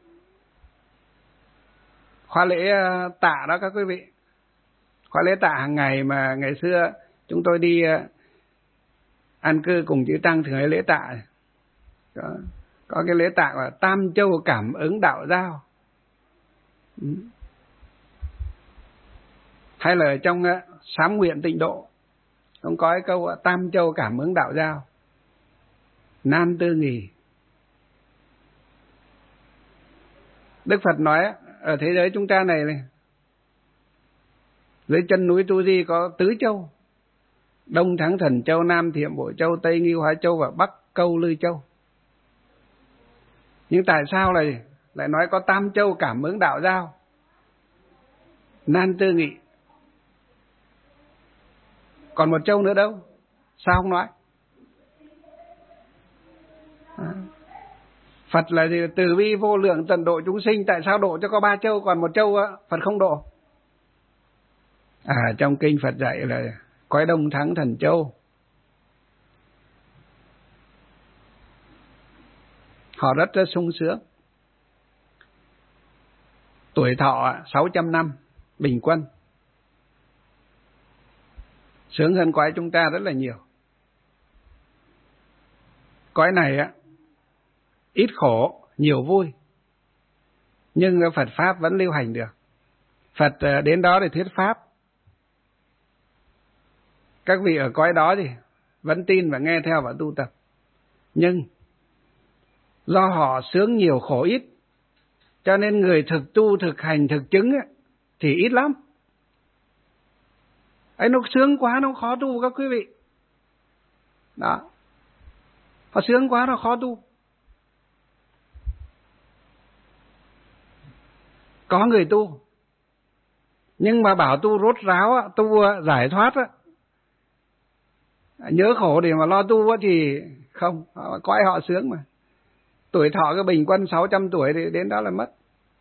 khóa lễ tạ đó các quý vị, khóa lễ tạ hàng ngày mà ngày xưa chúng tôi đi an cư cùng chư tăng thường hay lễ tạ, có, có cái lễ tạ là Tam Châu cảm ứng đạo giao. Hay là trong sám nguyện tịnh độ cũng có cái câu Tam Châu cảm ứng đạo giao, nan tư nghì. Đức Phật nói ở thế giới chúng ta này, này dưới chân núi Tu Di có tứ châu: Đông Thắng Thần Châu, Nam Thiểm Bổ Châu, Tây Ngưu Hóa Châu và Bắc Câu Lư Châu. Nhưng tại sao lại lại nói có Tam Châu cảm ứng đạo giao, nan tư nghị? Còn một châu nữa đâu? Sao không nói? À, Phật là gì? Từ bi vô lượng tận độ chúng sinh. Tại sao độ cho có ba châu, còn một châu Phật không độ? À, trong kinh Phật dạy là cõi Đông Thắng Thần Châu, họ rất rất sung sướng, tuổi thọ sáu trăm năm bình quân, sướng hơn cõi chúng ta rất là nhiều. Cõi này á ít khổ nhiều vui, nhưng Phật pháp vẫn lưu hành được. Phật đến đó để thuyết pháp, các vị ở cõi đó thì vẫn tin và nghe theo và tu tập, nhưng do họ sướng nhiều khổ ít, cho nên người thực tu, thực hành, thực chứng ấy, thì ít lắm. Ấy, nó sướng quá nó khó tu các quý vị. Đó, họ sướng quá nó khó tu. Có người tu, nhưng mà bảo tu rốt ráo, tu giải thoát, nhớ khổ để mà lo tu thì không, cõi họ sướng mà. Tuổi thọ cái bình quân sáu trăm tuổi thì đến đó là mất.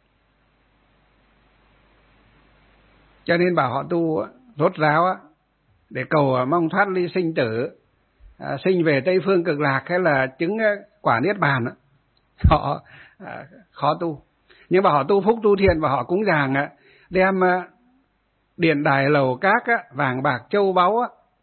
Cho nên bảo họ tu rốt ráo để cầu mong thoát ly sinh tử, à, sinh về Tây Phương Cực Lạc hay là chứng quả Niết Bàn, họ à, khó tu. Nhưng mà họ tu phúc tu thiện và họ cúng dường, đem điện đài lầu cát, vàng bạc châu báu,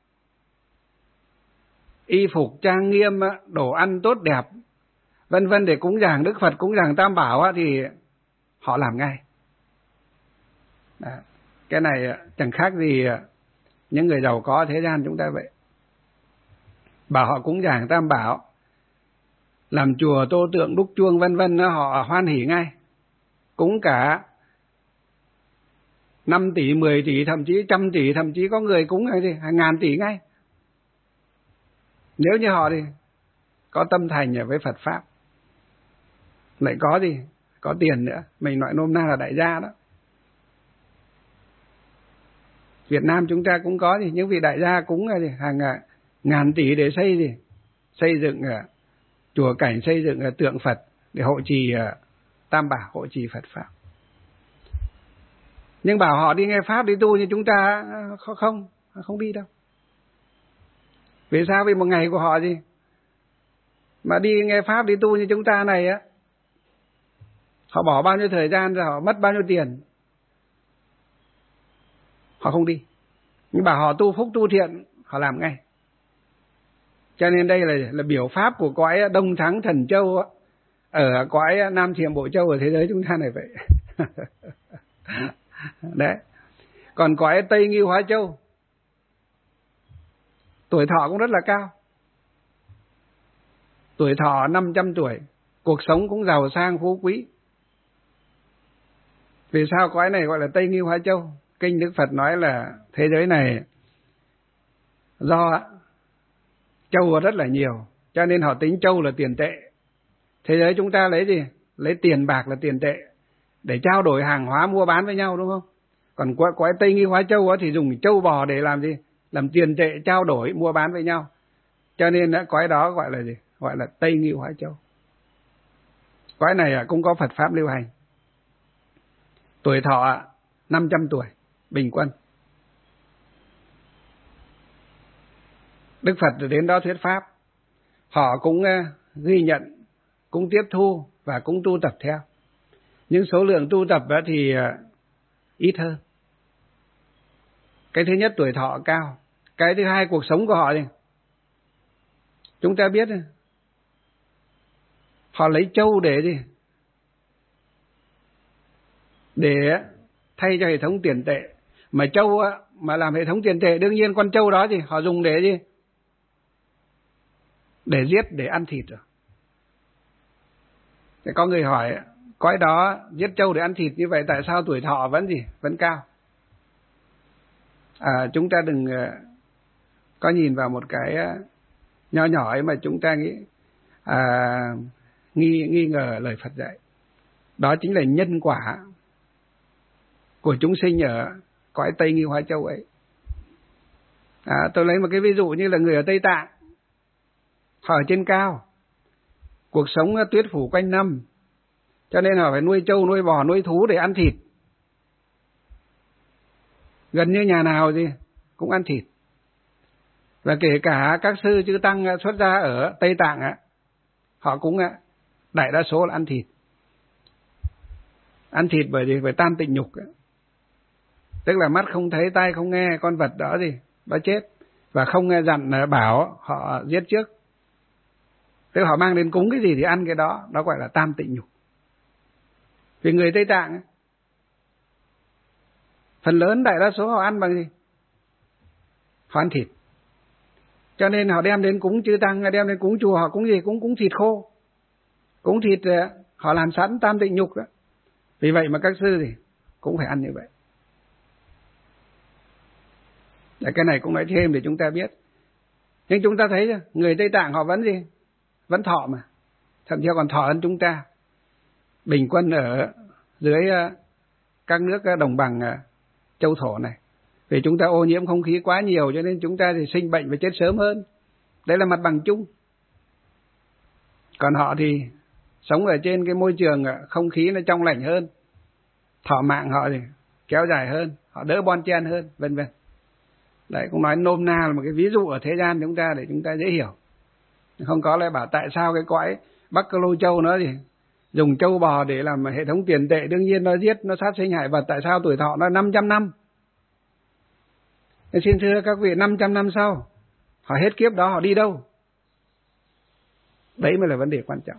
y phục trang nghiêm, đồ ăn tốt đẹp, vân vân để cúng dường Đức Phật, cúng dường Tam Bảo thì họ làm ngay. Đó. Cái này chẳng khác gì những người giàu có thế gian chúng ta vậy. Bảo họ cúng dường Tam Bảo, làm chùa tô tượng đúc chuông vân vân, họ hoan hỉ ngay. Cúng cả năm tỷ, mười tỷ, thậm chí trăm tỷ, thậm chí có người cúng hay thì hàng ngàn tỷ ngay. Nếu như họ thì có tâm thành với Phật Pháp, lại có gì, có tiền nữa, mình nói nôm na là đại gia đó. Việt Nam chúng ta cũng có thì những vị đại gia cúng thì hàng ngàn tỷ để xây gì, xây dựng chùa cảnh, xây dựng tượng Phật để hộ trì Tam Bảo, hộ trì Phật Pháp. Nhưng bảo họ đi nghe Pháp, đi tu như chúng ta không, không đi đâu. Vì sao? Vì một ngày của họ gì mà đi nghe Pháp, đi tu như chúng ta này á, họ bỏ bao nhiêu thời gian rồi, họ mất bao nhiêu tiền, họ không đi. Nhưng bảo họ tu phúc tu thiện, họ làm ngay. Cho nên đây là, là biểu pháp của cõi Đông Thắng Thần Châu ở cõi Nam Thiểm Bộ Châu ở thế giới chúng ta này vậy. Đấy. Còn cõi Tây Ngưu Hóa Châu tuổi thọ cũng rất là cao. Tuổi thọ năm trăm tuổi, cuộc sống cũng giàu sang phú quý. Vì sao cõi này gọi là Tây Ngưu Hóa Châu? Kinh Đức Phật nói là thế giới này do châu rất là nhiều, cho nên họ tính châu là tiền tệ. Thế giới chúng ta lấy gì? Lấy tiền bạc là tiền tệ để trao đổi hàng hóa mua bán với nhau, đúng không? Còn cõi Tây Ngưu Hóa Châu thì dùng châu bò để làm gì? Làm tiền tệ trao đổi mua bán với nhau. Cho nên cõi đó gọi là gì? Gọi là Tây Ngưu Hóa Châu. Cõi này cũng có Phật pháp lưu hành. Tuổi thọ năm trăm tuổi bình quân. Đức Phật đến đó thuyết pháp, họ cũng ghi nhận, cũng tiếp thu và cũng tu tập theo. Nhưng số lượng tu tập thì ít hơn. Cái thứ nhất tuổi thọ cao. Cái thứ hai cuộc sống của họ thì chúng ta biết họ lấy châu để gì? Để thay cho hệ thống tiền tệ. Mà châu mà làm hệ thống tiền tệ, đương nhiên con châu đó thì họ dùng để gì? Để giết, để ăn thịt rồi. Thì có người hỏi, cõi đó giết châu để ăn thịt như vậy tại sao tuổi thọ vẫn gì? Vẫn cao. À, chúng ta đừng có nhìn vào một cái nho nhỏ ấy mà chúng ta nghĩ à, nghi, nghi ngờ lời Phật dạy. Đó chính là nhân quả của chúng sinh ở cõi Tây Ngưu Hóa Châu ấy. À, tôi lấy một cái ví dụ như là người ở Tây Tạng. Họ ở trên cao, cuộc sống tuyết phủ quanh năm, cho nên họ phải nuôi trâu, nuôi bò, nuôi thú để ăn thịt. Gần như nhà nào gì cũng ăn thịt. Và kể cả các sư chư tăng xuất gia ở Tây Tạng, họ cũng đại đa số là ăn thịt. Ăn thịt bởi vì phải tan tịnh nhục. Tức là mắt không thấy, tai không nghe, con vật đó gì, nó chết. Và không nghe dặn bảo họ giết trước. Tức là họ mang đến cúng cái gì thì ăn cái đó, đó gọi là tam tịnh nhục. Vì người Tây Tạng, phần lớn đại đa số họ ăn bằng gì? Họ ăn thịt. Cho nên họ đem đến cúng chư tăng, đem đến cúng chùa, họ cúng gì? Cúng, cúng thịt khô. Cúng thịt họ làm sẵn tam tịnh nhục đó. Vì vậy mà các sư thì cũng phải ăn như vậy. Để cái này cũng nói thêm để chúng ta biết. Nhưng chúng ta thấy người Tây Tạng họ vẫn gì? Vẫn thọ mà. Thậm chí còn thọ hơn chúng ta. Bình quân ở dưới các nước đồng bằng châu thổ này. Vì chúng ta ô nhiễm không khí quá nhiều cho nên chúng ta thì sinh bệnh và chết sớm hơn. Đấy là mặt bằng chung. Còn họ thì sống ở trên cái môi trường không khí nó trong lành hơn. Thọ mạng họ thì kéo dài hơn, họ đỡ bon chen hơn, vân vân. Đấy cũng nói nôm na là một cái ví dụ ở thế gian chúng ta để chúng ta dễ hiểu. Không có lại bảo tại sao cái cõi Bắc Lô Châu nó gì dùng châu bò để làm hệ thống tiền tệ, đương nhiên nó giết, nó sát sinh hại vật, tại sao tuổi thọ nó năm trăm năm? Nên xin thưa các vị, năm trăm năm sau họ hết kiếp đó họ đi đâu? Đấy mới là vấn đề quan trọng.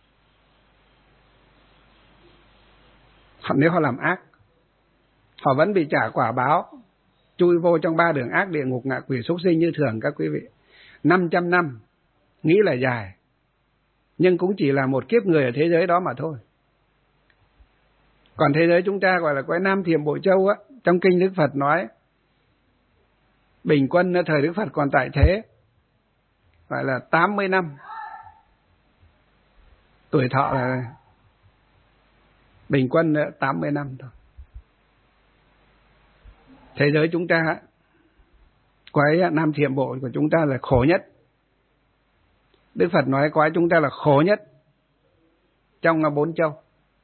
Họ, nếu họ làm ác, họ vẫn bị trả quả báo, chui vô trong ba đường ác, địa ngục, ngạ quỷ, súc sinh như thường các quý vị. năm trăm năm nghĩ là dài, nhưng cũng chỉ là một kiếp người ở thế giới đó mà thôi. Còn thế giới chúng ta gọi là cõi Nam Thiểm Bộ Châu á, trong kinh Đức Phật nói bình quân thời Đức Phật còn tại thế gọi là tám mươi năm. Tuổi thọ là bình quân tám mươi năm thôi. Thế giới chúng ta, cõi Nam Thiểm Bộ của chúng ta là khổ nhất. Đức Phật nói cõi chúng ta là khổ nhất trong bốn châu.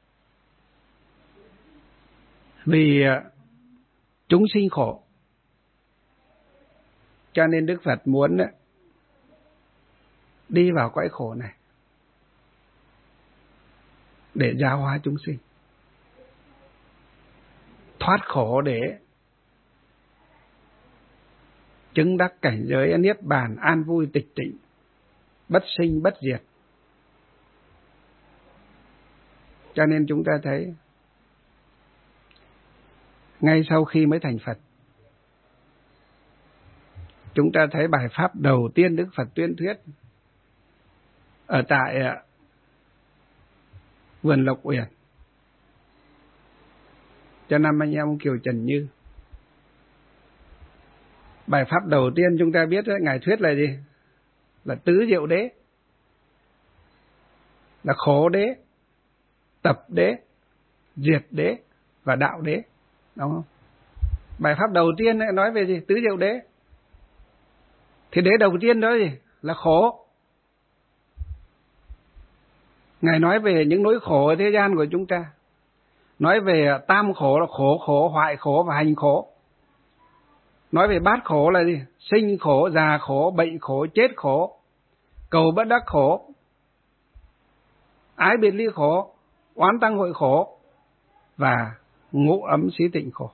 Vì chúng sinh khổ, cho nên Đức Phật muốn đi vào cõi khổ này để giáo hóa chúng sinh, thoát khổ để chứng đắc cảnh giới niết bàn an vui tịch tịnh, bất sinh bất diệt. Cho nên chúng ta thấy ngay sau khi mới thành Phật, chúng ta thấy bài pháp đầu tiên Đức Phật tuyên thuyết ở tại vườn Lộc Uyển cho năm anh em Kiều Trần Như. Bài pháp đầu tiên chúng ta biết đó, Ngài thuyết là gì? Là tứ diệu đế, là khổ đế, tập đế, diệt đế và đạo đế, đúng không? Bài pháp đầu tiên nói về gì? Tứ diệu đế. Thì đế đầu tiên đó gì? Là khổ. Ngài nói về những nỗi khổ ở thế gian của chúng ta. Nói về tam khổ là khổ, khổ, hoại khổ và hành khổ. Nói về bát khổ là gì? Sinh khổ, già khổ, bệnh khổ, chết khổ, cầu bất đắc khổ, ái biệt ly khổ, oán tăng hội khổ và ngũ ấm xí tịnh khổ.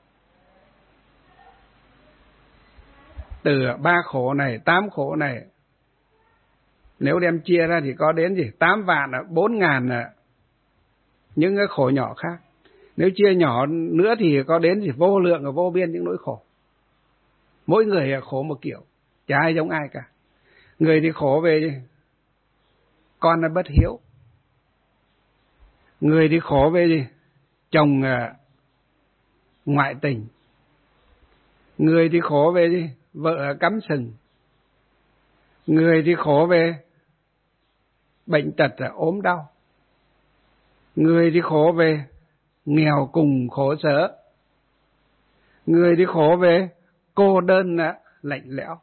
Từ ba khổ này, tám khổ này, nếu đem chia ra thì có đến gì? Tám vạn, bốn ngàn những cái khổ nhỏ khác. Nếu chia nhỏ nữa thì có đến gì? Vô lượng và vô biên những nỗi khổ. Mỗi người khổ một kiểu, chả ai giống ai cả. Người thì khổ về gì? Con là bất hiếu. Người thì khổ về gì? Chồng ngoại tình. Người thì khổ về gì? Vợ cắm sừng. Người thì khổ về bệnh tật ốm đau. Người thì khổ về nghèo cùng khổ sở. Người thì khổ về cô đơn lạnh lẽo.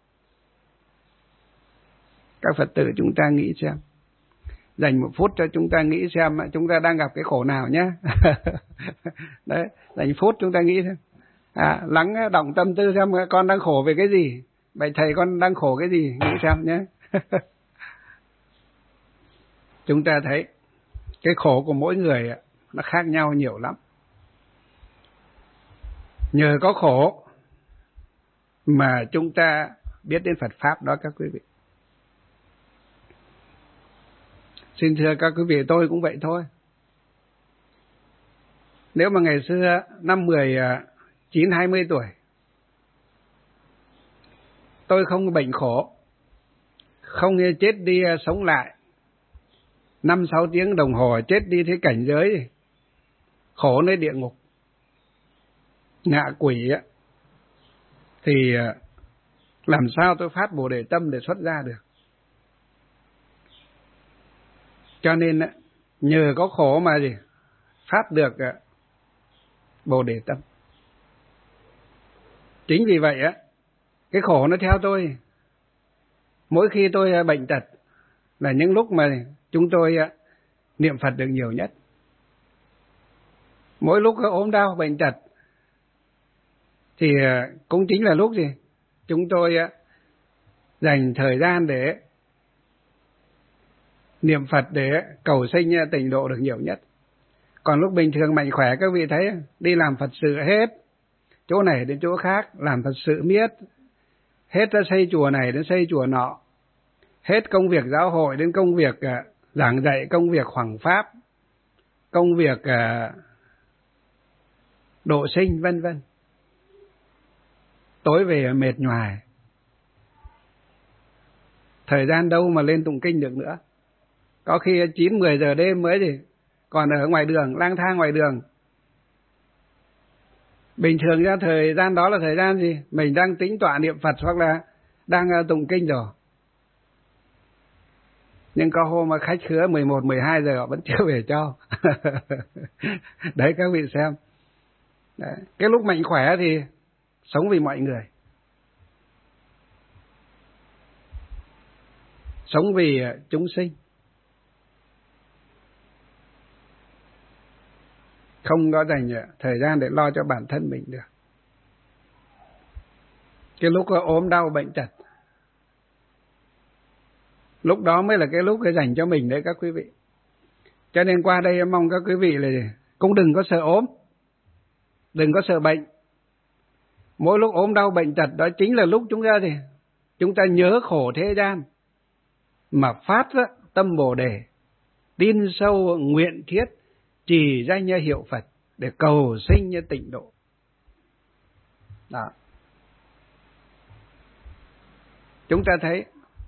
Các Phật tử chúng ta nghĩ xem, dành một phút cho chúng ta nghĩ xem chúng ta đang gặp cái khổ nào nhé. Đấy, dành phút chúng ta nghĩ xem. À, lắng động tâm tư xem con đang khổ về cái gì. Bạch thầy con đang khổ cái gì, nghĩ xem nhé. Chúng ta thấy cái khổ của mỗi người nó khác nhau nhiều lắm. Nhờ có khổ mà chúng ta biết đến Phật Pháp đó các quý vị. Xin thưa các quý vị, tôi cũng vậy thôi. Nếu mà ngày xưa năm mười chín hai mươi tuổi tôi không bệnh khổ, không chết đi sống lại năm sáu tiếng đồng hồ, chết đi thế cảnh giới khổ nơi địa ngục, ngạ quỷ á, thì làm sao tôi phát Bồ Đề tâm để xuất ra được. Cho nên nhờ có khổ mà gì phát được Bồ Đề tâm. Chính vì vậy á, cái khổ nó theo tôi. Mỗi khi tôi bệnh tật là những lúc mà chúng tôi niệm Phật được nhiều nhất. Mỗi lúc ốm đau bệnh tật thì cũng chính là lúc gì chúng tôi dành thời gian để niệm Phật để cầu sinh tịnh độ được nhiều nhất. Còn lúc bình thường mạnh khỏe các vị thấy đi làm Phật sự hết, chỗ này đến chỗ khác làm Phật sự miết, hết xây chùa này đến xây chùa nọ, hết công việc giáo hội đến công việc giảng dạy, công việc hoằng pháp, công việc độ sinh vân vân. Tối về mệt nhoài, thời gian đâu mà lên tụng kinh được nữa. Có khi chín mười giờ đêm mới gì còn ở ngoài đường, lang thang ngoài đường. Bình thường ra thời gian đó là thời gian gì? Mình đang tính tọa niệm Phật hoặc là đang tụng kinh rồi. Nhưng có hôm mà khách khứa mười một, mười hai giờ họ vẫn chưa về cho. Đấy các vị xem. Đấy. Cái lúc mạnh khỏe thì sống vì mọi người, sống vì chúng sinh, không có dành thời gian để lo cho bản thân mình được. Cái lúc có ốm đau bệnh tật, lúc đó mới là cái lúc cái dành cho mình đấy các quý vị. Cho nên qua đây em mong các quý vị là cũng đừng có sợ ốm, đừng có sợ bệnh. Mỗi lúc ốm đau bệnh tật đó chính là lúc chúng ta thì chúng ta nhớ khổ thế gian mà phát ra tâm Bồ Đề, tin sâu nguyện thiết, trì danh hiệu Phật để cầu sinh như tịnh độ. Đó. Chúng ta thấy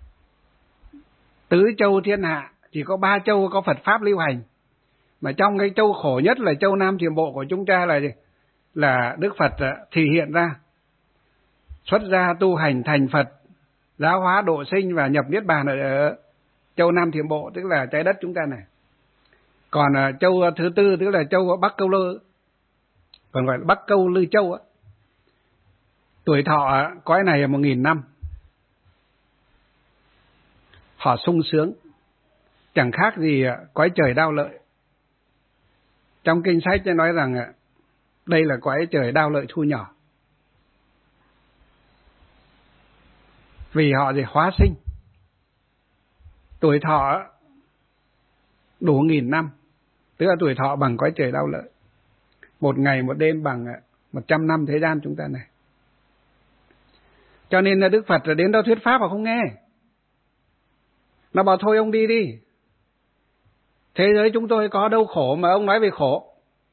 tứ châu thiên hạ chỉ có ba châu có Phật pháp lưu hành, mà trong cái châu khổ nhất là châu Nam Thiểm Bộ của chúng ta là gì? Là Đức Phật thì hiện ra, xuất gia tu hành thành Phật, giáo hóa độ sinh và nhập niết bàn ở châu Nam Thiểm Bộ, tức là trái đất chúng ta này. Còn châu thứ tư tức là châu Bắc Câu Lư, còn gọi là Bắc Câu Lư Châu á, tuổi thọ cõi này là một nghìn năm. Họ sung sướng, chẳng khác gì cõi trời đao lợi. Trong kinh sách nói rằng đây là cõi trời đao lợi thu nhỏ. Vì họ thì hóa sinh, tuổi thọ đủ nghìn năm, tức là tuổi thọ bằng cõi trời đao lợi. Một ngày một đêm bằng một trăm năm thế gian chúng ta này. Cho nên là Đức Phật đến đó thuyết pháp mà không nghe. Nó bảo thôi ông đi đi. Thế giới chúng tôi có đâu khổ mà ông nói về khổ.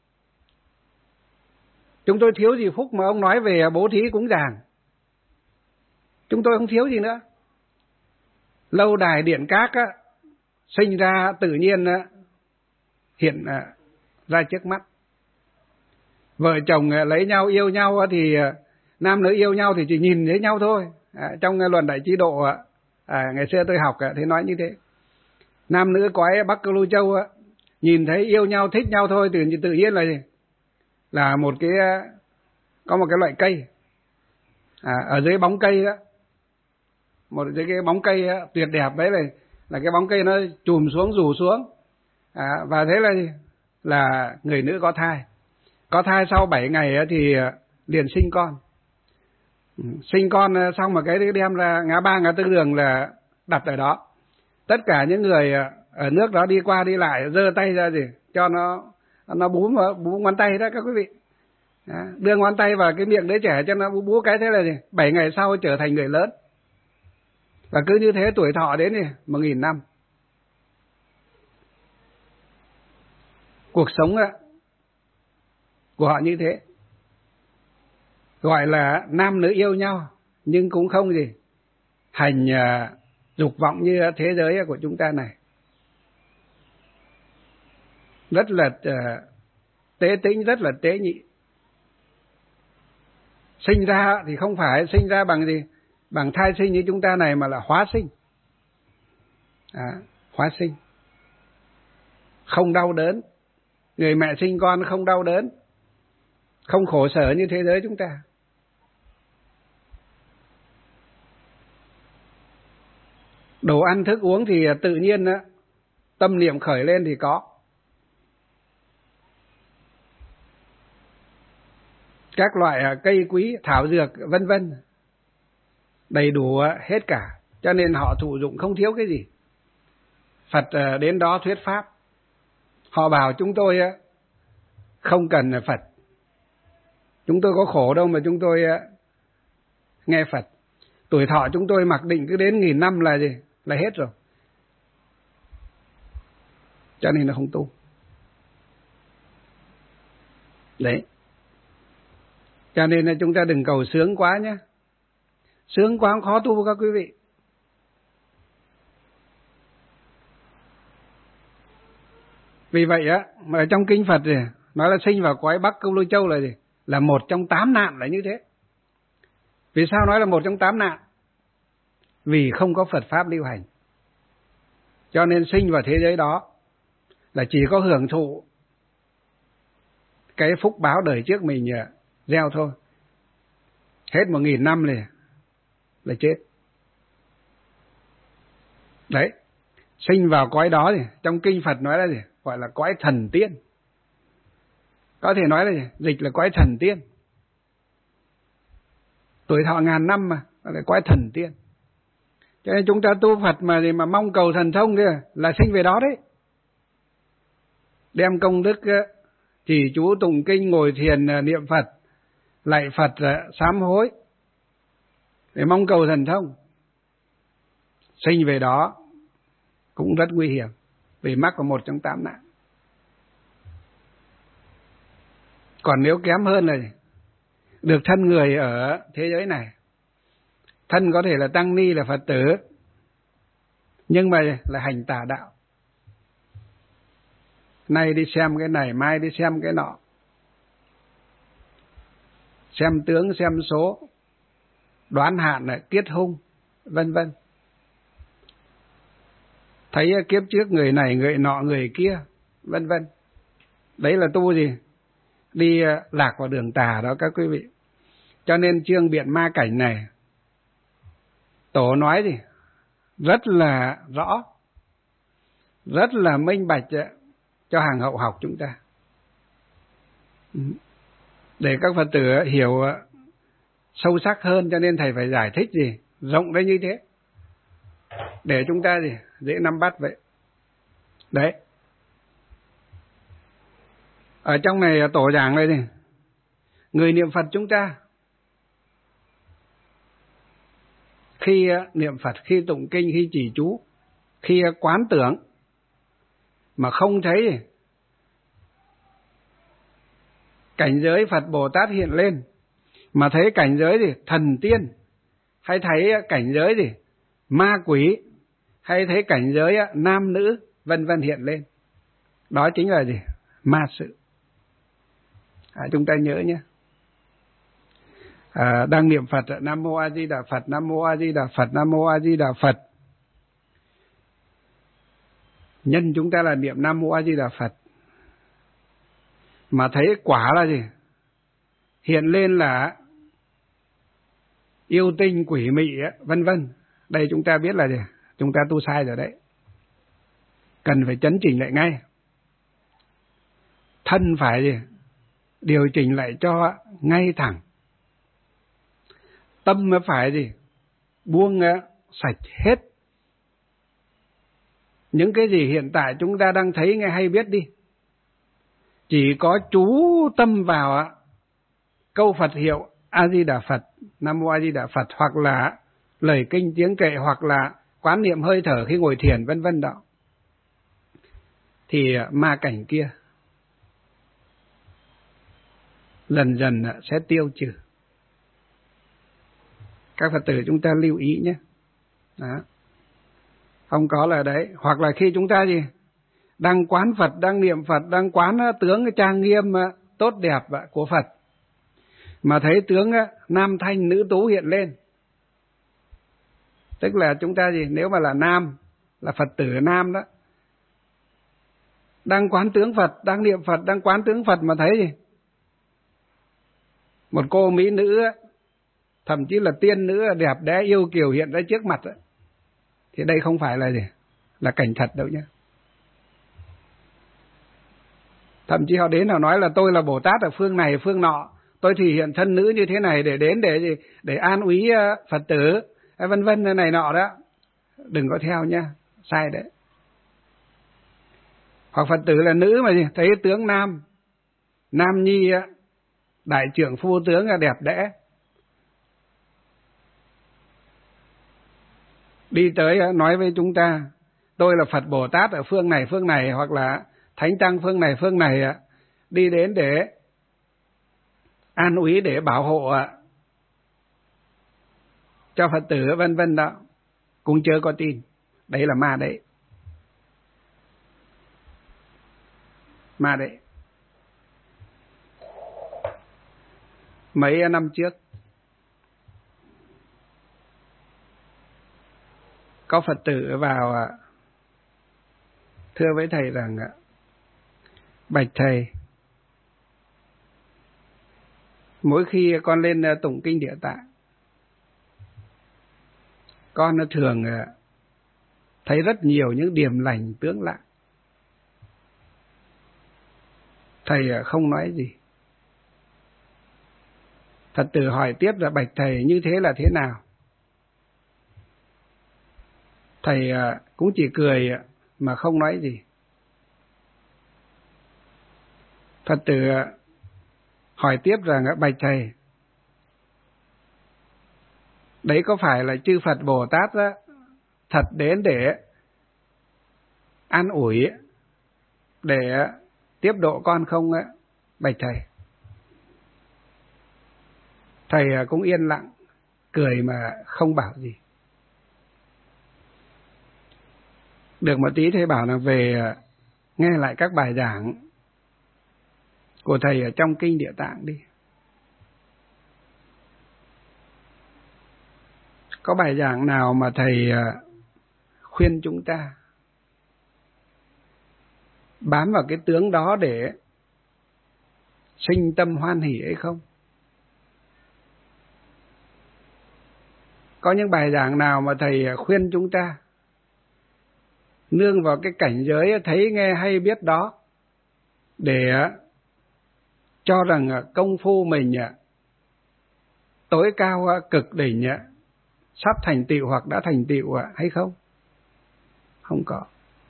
Chúng tôi thiếu gì phúc mà ông nói về bố thí cúng dường. Chúng tôi không thiếu gì nữa. Lâu đài điện các á, sinh ra tự nhiên á, hiện á, ra trước mắt. Vợ chồng lấy nhau yêu nhau á, thì nam nữ yêu nhau thì chỉ nhìn thấy nhau thôi. À, trong luận Đại Trí Độ á, à, ngày xưa tôi học á, thì nói như thế. Nam nữ cõi Bắc Câu Lưu Châu á, nhìn thấy yêu nhau thích nhau thôi, tự, tự nhiên là gì? Là một cái, có một cái loại cây, à, ở dưới bóng cây đó, một dưới cái bóng cây đó, tuyệt đẹp đấy là là cái bóng cây nó chùm xuống rủ xuống, à, và thế là là người nữ có thai, có thai sau bảy ngày thì liền sinh con, sinh con xong mà cái đem ra ngã ba ngã tư đường là đặt ở đó. Tất cả những người ở nước đó đi qua đi lại giơ tay ra gì cho nó nó bú bú ngón tay đó các quý vị. Đó, đưa ngón tay vào cái miệng đứa trẻ cho nó bú bú cái, thế là gì? Bảy ngày sau trở thành người lớn. Và cứ như thế tuổi thọ đến thì một nghìn năm. Cuộc sống đó, của họ như thế. Gọi là nam nữ yêu nhau, nhưng cũng không gì hành uh, dục vọng như thế giới của chúng ta này. Rất là uh, tế tĩnh, rất là tế nhị. Sinh ra thì không phải sinh ra bằng gì? Bằng thai sinh như chúng ta này, mà là hóa sinh. À, hóa sinh. Không đau đớn. Người mẹ sinh con không đau đớn, không khổ sở như thế giới chúng ta. Đồ ăn thức uống thì tự nhiên tâm niệm khởi lên thì có. Các loại cây quý, thảo dược vân vân đầy đủ hết cả, cho nên họ thụ dụng không thiếu cái gì. Phật đến đó thuyết pháp, họ bảo chúng tôi không cần Phật, chúng tôi có khổ đâu mà chúng tôi nghe Phật. Tuổi thọ chúng tôi mặc định cứ đến nghìn năm là gì? Là hết rồi. Cho nên là không tu. Đấy. Cho nên là chúng ta đừng cầu sướng quá nhé. Sướng quá khó tu các quý vị. Vì vậy á, mà trong kinh Phật thì nói là sinh vào cõi Bắc Câu Lưu Châu là gì? Là một trong tám nạn là như thế. Vì sao nói là một trong tám nạn? Vì không có Phật Pháp lưu hành. Cho nên sinh vào thế giới đó là chỉ có hưởng thụ cái phúc báo đời trước mình gieo thôi. Hết một nghìn năm là, là chết. Đấy. Sinh vào cõi đó thì trong kinh Phật nói là gì? Gọi là cõi thần tiên. Có thể nói là gì? Dịch là cõi thần tiên. Tuổi thọ ngàn năm mà, gọi là cõi thần tiên. Cho nên chúng ta tu Phật mà thì mà mong cầu thần thông kia là sinh về đó đấy. Đem công đức chỉ chú tụng kinh, ngồi thiền niệm Phật, lạy Phật sám hối để mong cầu thần thông, sinh về đó cũng rất nguy hiểm vì mắc vào một trong tám nạn. Còn nếu kém hơn là được thân người ở thế giới này, thân có thể là tăng ni, là Phật tử, nhưng mà là hành tà đạo. Nay đi xem cái này, mai đi xem cái nọ, xem tướng xem số, đoán hạn là kiết hung, vân vân. Thấy kiếp trước người này người nọ người kia, vân vân. Đấy là tu gì? Đi lạc vào đường tà đó các quý vị. Cho nên chương biện ma cảnh này Tổ nói gì rất là rõ, rất là minh bạch cho hàng hậu học chúng ta, để các Phật tử hiểu sâu sắc hơn. Cho nên thầy phải giải thích gì rộng đến như thế để chúng ta gì dễ nắm bắt vậy. Đấy, ở trong này tổ giảng đây này, người niệm Phật chúng ta khi niệm Phật, khi tụng kinh, khi trì chú, khi quán tưởng mà không thấy cảnh giới Phật Bồ Tát hiện lên, mà thấy cảnh giới gì thần tiên, hay thấy cảnh giới gì ma quỷ, hay thấy cảnh giới nam nữ vân vân hiện lên, đó chính là gì? Ma sự. À, chúng ta nhớ nhé. À, đang niệm Phật, Nam Mô A Di Đà Phật, Nam Mô A Di Đà Phật, Nam Mô A Di Đà Phật. Nhân chúng ta là niệm Nam Mô A Di Đà Phật, mà thấy quả là gì? Hiện lên là yêu tinh, quỷ mị, vân vân. Đây chúng ta biết là gì? Chúng ta tu sai rồi đấy. Cần phải chấn chỉnh lại ngay. Thân phải gì? Điều chỉnh lại cho ngay thẳng. Tâm mới phải gì? Buông sạch hết những cái gì hiện tại chúng ta đang thấy nghe hay biết đi. Chỉ có chú tâm vào câu Phật hiệu A Di Đà Phật, Nam Mô A Di Đà Phật, hoặc là lời kinh tiếng kệ, hoặc là quán niệm hơi thở khi ngồi thiền vân vân đó, thì ma cảnh kia dần dần sẽ tiêu trừ. Các Phật tử chúng ta lưu ý nhé. Đó. Không có là đấy. Hoặc là khi chúng ta gì đang quán Phật, đang niệm Phật, đang quán tướng trang nghiêm tốt đẹp của Phật, mà thấy tướng nam thanh nữ tú hiện lên, tức là chúng ta gì, nếu mà là nam, là Phật tử nam đó, đang quán tướng Phật, đang niệm Phật, đang quán tướng Phật mà thấy gì một cô mỹ nữ, thậm chí là tiên nữ đẹp đẽ yêu kiều hiện ra trước mặt, thì đây không phải là gì, là cảnh thật đâu nhé. Thậm chí họ đến họ nói là tôi là Bồ Tát ở phương này phương nọ, tôi thì hiện thân nữ như thế này để đến để gì, để an úy Phật tử, vân vân này nọ đó. Đừng có theo nha, sai đấy. Hoặc Phật tử là nữ mà gì, thấy tướng nam, nam nhi đại trưởng phu tướng đẹp đẽ, đi tới nói với chúng ta tôi là Phật Bồ Tát ở phương này phương này, hoặc là Thánh Tăng phương này phương này, đi đến để an úy, để bảo hộ cho Phật tử vân vân đó, cũng chưa có tin. Đấy là ma đấy. Ma đấy. Mấy năm trước có Phật tử vào thưa với thầy rằng: bạch thầy, mỗi khi con lên tụng kinh Địa Tạng, con thường thấy rất nhiều những điềm lành tướng lạ. Thầy không nói gì. Phật tử hỏi tiếp là: bạch thầy, như thế là thế nào? Thầy cũng chỉ cười mà không nói gì. Phật tử hỏi tiếp rằng: bạch thầy, Đấy có phải là chư Phật Bồ Tát đó, thật đến để an ủi, để tiếp độ con không á? Bạch thầy. Thầy cũng yên lặng, cười mà không bảo gì. Được một tí thầy bảo là về nghe lại các bài giảng của thầy ở trong Kinh Địa Tạng đi. Có bài giảng nào mà thầy khuyên chúng ta bám vào cái tướng đó để sinh tâm hoan hỷ ấy không? Có những bài giảng nào mà thầy khuyên chúng ta nương vào cái cảnh giới thấy nghe hay biết đó để cho rằng công phu mình tối cao cực đỉnh, sắp thành tựu hoặc đã thành tựu hay không? Không có.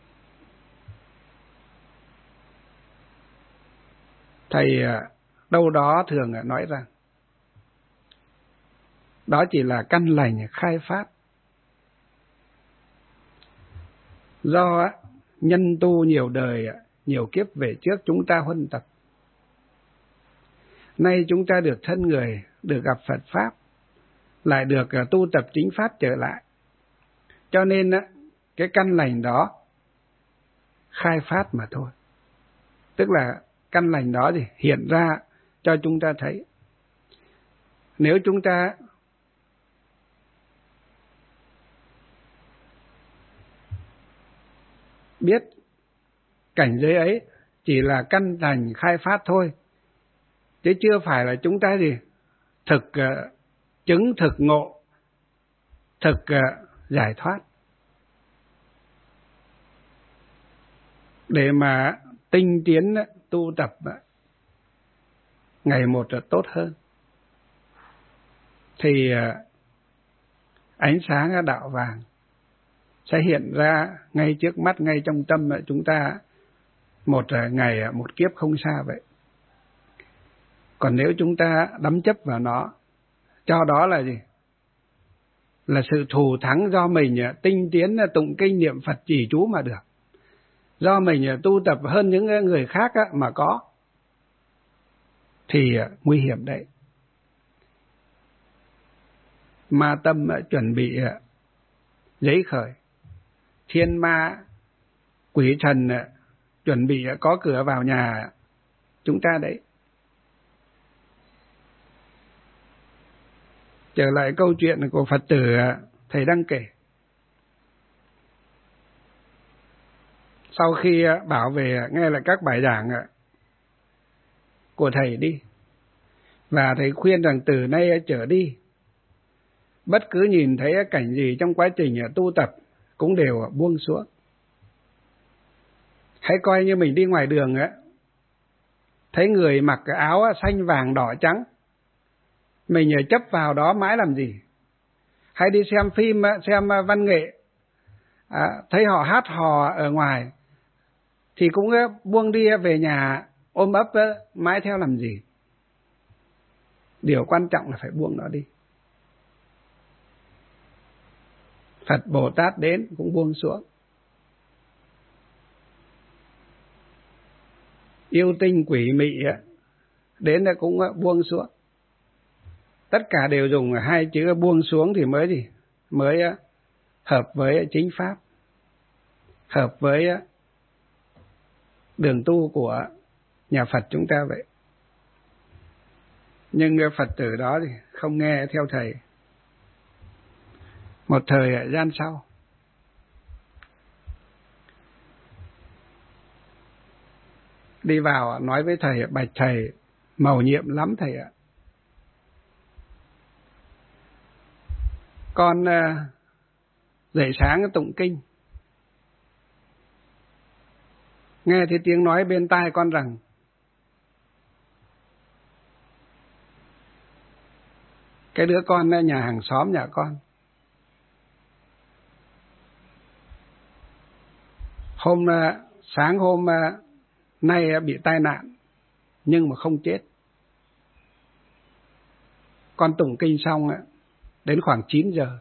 Thầy đâu đó thường nói rằng đó chỉ là căn lành khai phát. Do nhân tu nhiều đời, nhiều kiếp về trước chúng ta huân tập. Nay chúng ta được thân người, được gặp Phật Pháp, lại được tu tập chính pháp trở lại. Cho nên cái căn lành đó khai phát mà thôi. Tức là căn lành đó thì hiện ra cho chúng ta thấy. Nếu chúng ta biết cảnh giới ấy chỉ là căn lành khai phát thôi, chứ chưa phải là chúng ta gì thực uh, chứng thực ngộ, thực uh, giải thoát, để mà tinh tiến tu tập ngày một tốt hơn, thì uh, ánh sáng đạo vàng sẽ hiện ra ngay trước mắt, ngay trong tâm chúng ta, một ngày một kiếp không xa vậy. Còn nếu chúng ta đắm chấp vào nó, cho đó là gì? Là sự thù thắng do mình tinh tiến tụng kinh niệm Phật trì chú mà được, do mình tu tập hơn những người khác mà có, thì nguy hiểm đấy. Ma tâm chuẩn bị giấy khởi, thiên ma quỷ thần chuẩn bị có cửa vào nhà chúng ta đấy. Trở lại câu chuyện của Phật tử thầy đang kể. Sau khi bảo về nghe lại các bài giảng của thầy đi, và thầy khuyên rằng từ nay trở đi, bất cứ nhìn thấy cảnh gì trong quá trình tu tập cũng đều buông xuống. Hãy coi như mình đi ngoài đường á, thấy người mặc cái áo xanh vàng đỏ trắng, mình chấp vào đó mãi làm gì? Hay đi xem phim, xem văn nghệ, à, thấy họ hát hò ở ngoài thì cũng buông đi về nhà ôm ấp mãi theo làm gì? Điều quan trọng là phải buông nó đi. Phật Bồ Tát đến cũng buông xuống. Yêu tinh quỷ mị đến cũng buông xuống. Tất cả đều dùng hai chữ buông xuống thì mới gì? Mới hợp với chính pháp, hợp với đường tu của nhà Phật chúng ta vậy. Nhưng Phật tử đó thì không nghe theo thầy. Một thời gian sau, đi vào nói với thầy: bạch thầy, mầu nhiệm lắm thầy ạ. Con dậy sáng tụng kinh, nghe thấy tiếng nói bên tai con rằng cái đứa con nhà hàng xóm nhà con hôm sáng hôm nay bị tai nạn nhưng mà không chết. Con tụng kinh xong đến khoảng chín giờ.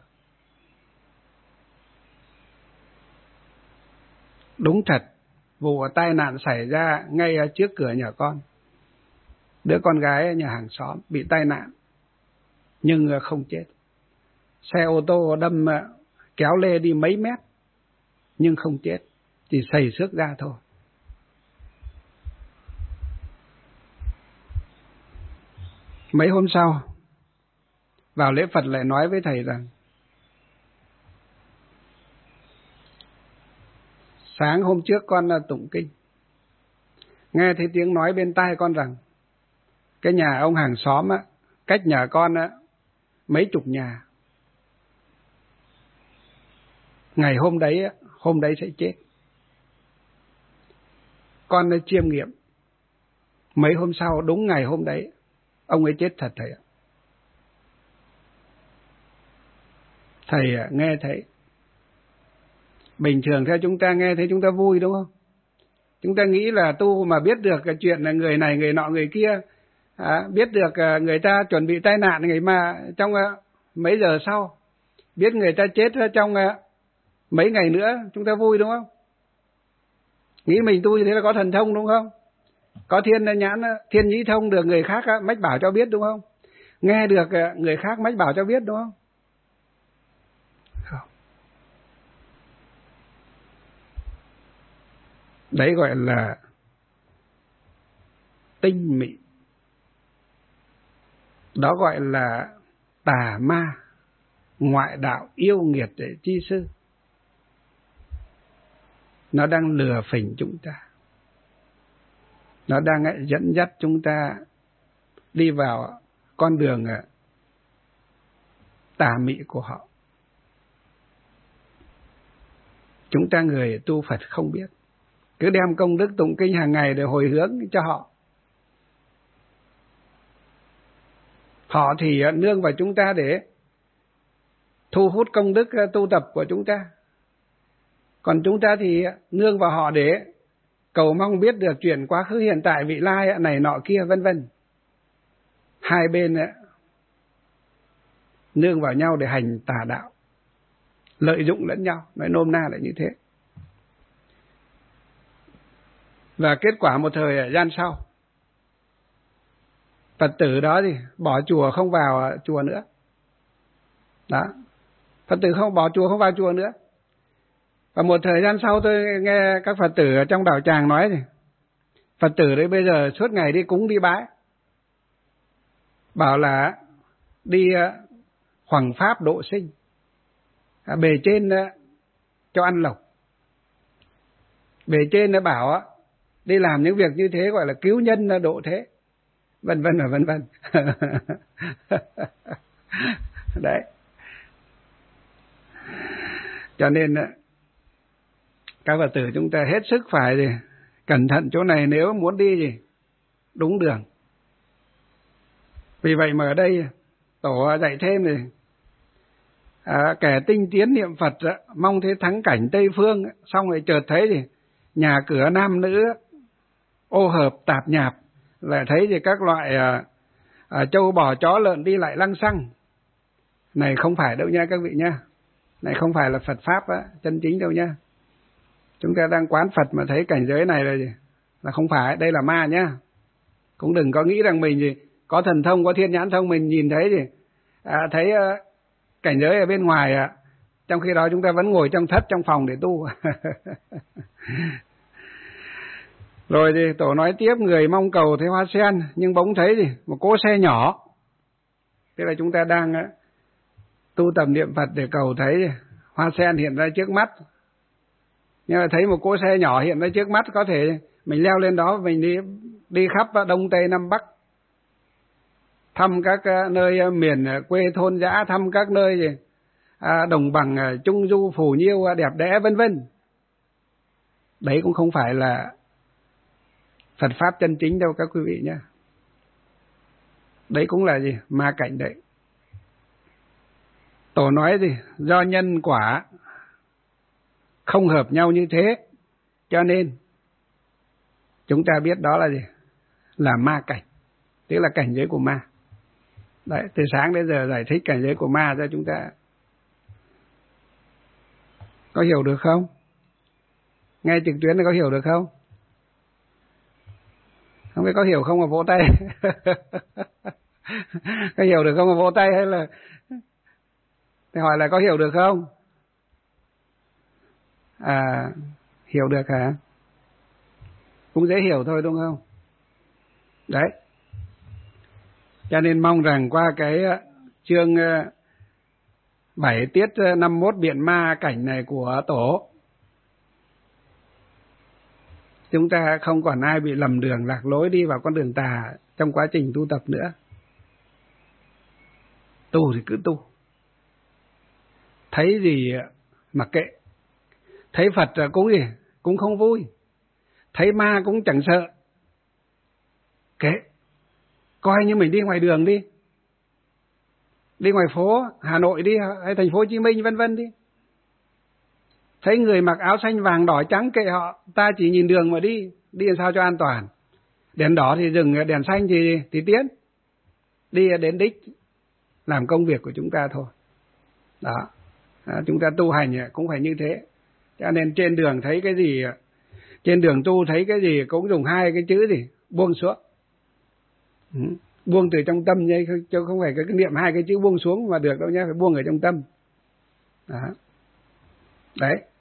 Đúng thật, vụ tai nạn xảy ra ngay trước cửa nhà con. Đứa con gái ở nhà hàng xóm bị tai nạn, nhưng không chết. Xe ô tô đâm kéo lê đi mấy mét, nhưng không chết, chỉ sầy xước ra thôi. Mấy hôm sau, vào lễ Phật lại nói với thầy rằng, sáng hôm trước con tụng kinh, nghe thấy tiếng nói bên tai con rằng, cái nhà ông hàng xóm á, cách nhà con á, mấy chục nhà. Ngày hôm đấy, hôm đấy sẽ chết. Con đã chiêm nghiệm. Mấy hôm sau, đúng ngày hôm đấy, ông ấy chết thật thầy ạ. Thầy nghe thấy. Bình thường theo chúng ta nghe thấy chúng ta vui đúng không? Chúng ta nghĩ là tu mà biết được cái chuyện là người này, người nọ, người kia, à, biết được người ta chuẩn bị tai nạn ngày mà trong mấy giờ sau, biết người ta chết trong mấy ngày nữa, chúng ta vui đúng không? Nghĩ mình tu như thế là có thần thông đúng không? Có thiên nhãn, thiên nhĩ thông, được người khác mách bảo cho biết đúng không? Nghe được người khác mách bảo cho biết đúng không? Không. Đấy gọi là tinh mị. Đó gọi là tà ma, ngoại đạo yêu nghiệt để chi sư. Nó đang lừa phỉnh chúng ta. Nó đang dẫn dắt chúng ta đi vào con đường tà mị của họ. Chúng ta người tu Phật không biết, cứ đem công đức tụng kinh hàng ngày để hồi hướng cho họ. Họ thì nương vào chúng ta để thu hút công đức tu tập của chúng ta. Còn chúng ta thì nương vào họ để cầu mong biết được chuyện quá khứ hiện tại vị lai này nọ kia vân vân. Hai bên nương vào nhau để hành tà đạo, lợi dụng lẫn nhau, nói nôm na là như thế. Và kết quả một thời gian sau, Phật tử đó thì bỏ chùa không vào chùa nữa. Đó, Phật tử không bỏ chùa không vào chùa nữa. Và một thời gian sau tôi nghe các Phật tử ở trong đạo tràng nói thì Phật tử đấy bây giờ suốt ngày đi cúng đi bái, bảo là đi hoằng pháp độ sinh, bề trên cho ăn lộc, bề trên nó bảo đi làm những việc như thế gọi là cứu nhân độ thế, vân vân và vân vân. Đấy, cho nên các Phật tử chúng ta hết sức phải gì cẩn thận chỗ này nếu muốn đi gì đúng đường. Vì vậy mà ở đây tổ dạy thêm thì à, kẻ tinh tiến niệm Phật mong thế thắng cảnh Tây Phương, xong rồi chợt thấy thì nhà cửa nam nữ ô hợp tạp nhạp, lại thấy thì các loại à, à, trâu bò chó lợn đi lại lăng xăng. Này không phải đâu nha các vị nha, này không phải là Phật pháp á, chân chính đâu nha. Chúng ta đang quán Phật mà thấy cảnh giới này là gì? Là không phải, đây là ma nhá. Cũng đừng có nghĩ rằng mình gì có thần thông, có thiên nhãn thông, mình nhìn thấy gì à, thấy uh, cảnh giới ở bên ngoài à, trong khi đó chúng ta vẫn ngồi trong thất trong phòng để tu. Rồi thì tổ nói tiếp, người mong cầu thấy hoa sen nhưng bỗng thấy gì một cỗ xe nhỏ. Thế là chúng ta đang uh, tu tập niệm Phật để cầu thấy hoa sen hiện ra trước mắt. Nhưng mà thấy một cỗ xe nhỏ hiện ra trước mắt, có thể mình leo lên đó, mình đi đi khắp Đông Tây Nam Bắc, thăm các nơi miền quê thôn dã, thăm các nơi gì à, đồng bằng trung du phù nhiêu đẹp đẽ vân vân. Đấy cũng không phải là Phật pháp chân chính đâu các quý vị nhé. Đấy cũng là gì ma cảnh đấy. Tổ nói gì do nhân quả không hợp nhau như thế, cho nên chúng ta biết đó là gì? Là ma cảnh, tức là cảnh giới của ma. Đấy, từ sáng đến giờ giải thích cảnh giới của ma cho chúng ta. Có hiểu được không? Nghe trực tuyến này có hiểu được không? Không biết có hiểu không mà vỗ tay. Có hiểu được không mà vỗ tay, hay là thì hỏi là có hiểu được không? À, hiểu được hả? Cũng dễ hiểu thôi đúng không? Đấy. Cho nên mong rằng qua cái chương bảy tiết năm mươi mốt biện ma cảnh này của tổ, chúng ta không còn ai bị lầm đường lạc lối đi vào con đường tà trong quá trình tu tập nữa. Tu thì cứ tu, thấy gì mặc kệ, thấy Phật cũng gì cũng không vui, thấy ma cũng chẳng sợ, kệ, coi như mình đi ngoài đường đi, đi ngoài phố Hà Nội đi, hay thành phố Hồ Chí Minh vân vân đi, thấy người mặc áo xanh vàng đỏ trắng kệ họ, ta chỉ nhìn đường mà đi, đi làm sao cho an toàn. Đèn đỏ thì dừng, đèn xanh thì thì tiến, đi đến đích, làm công việc của chúng ta thôi. Đó, à, chúng ta tu hành cũng phải như thế. Cho nên trên đường thấy cái gì, trên đường tu thấy cái gì cũng dùng hai cái chữ gì, buông xuống. Ừ. Buông từ trong tâm nhé, chứ không phải cái niệm hai cái chữ buông xuống mà được đâu nhé, phải buông ở trong tâm. Đó. Đấy.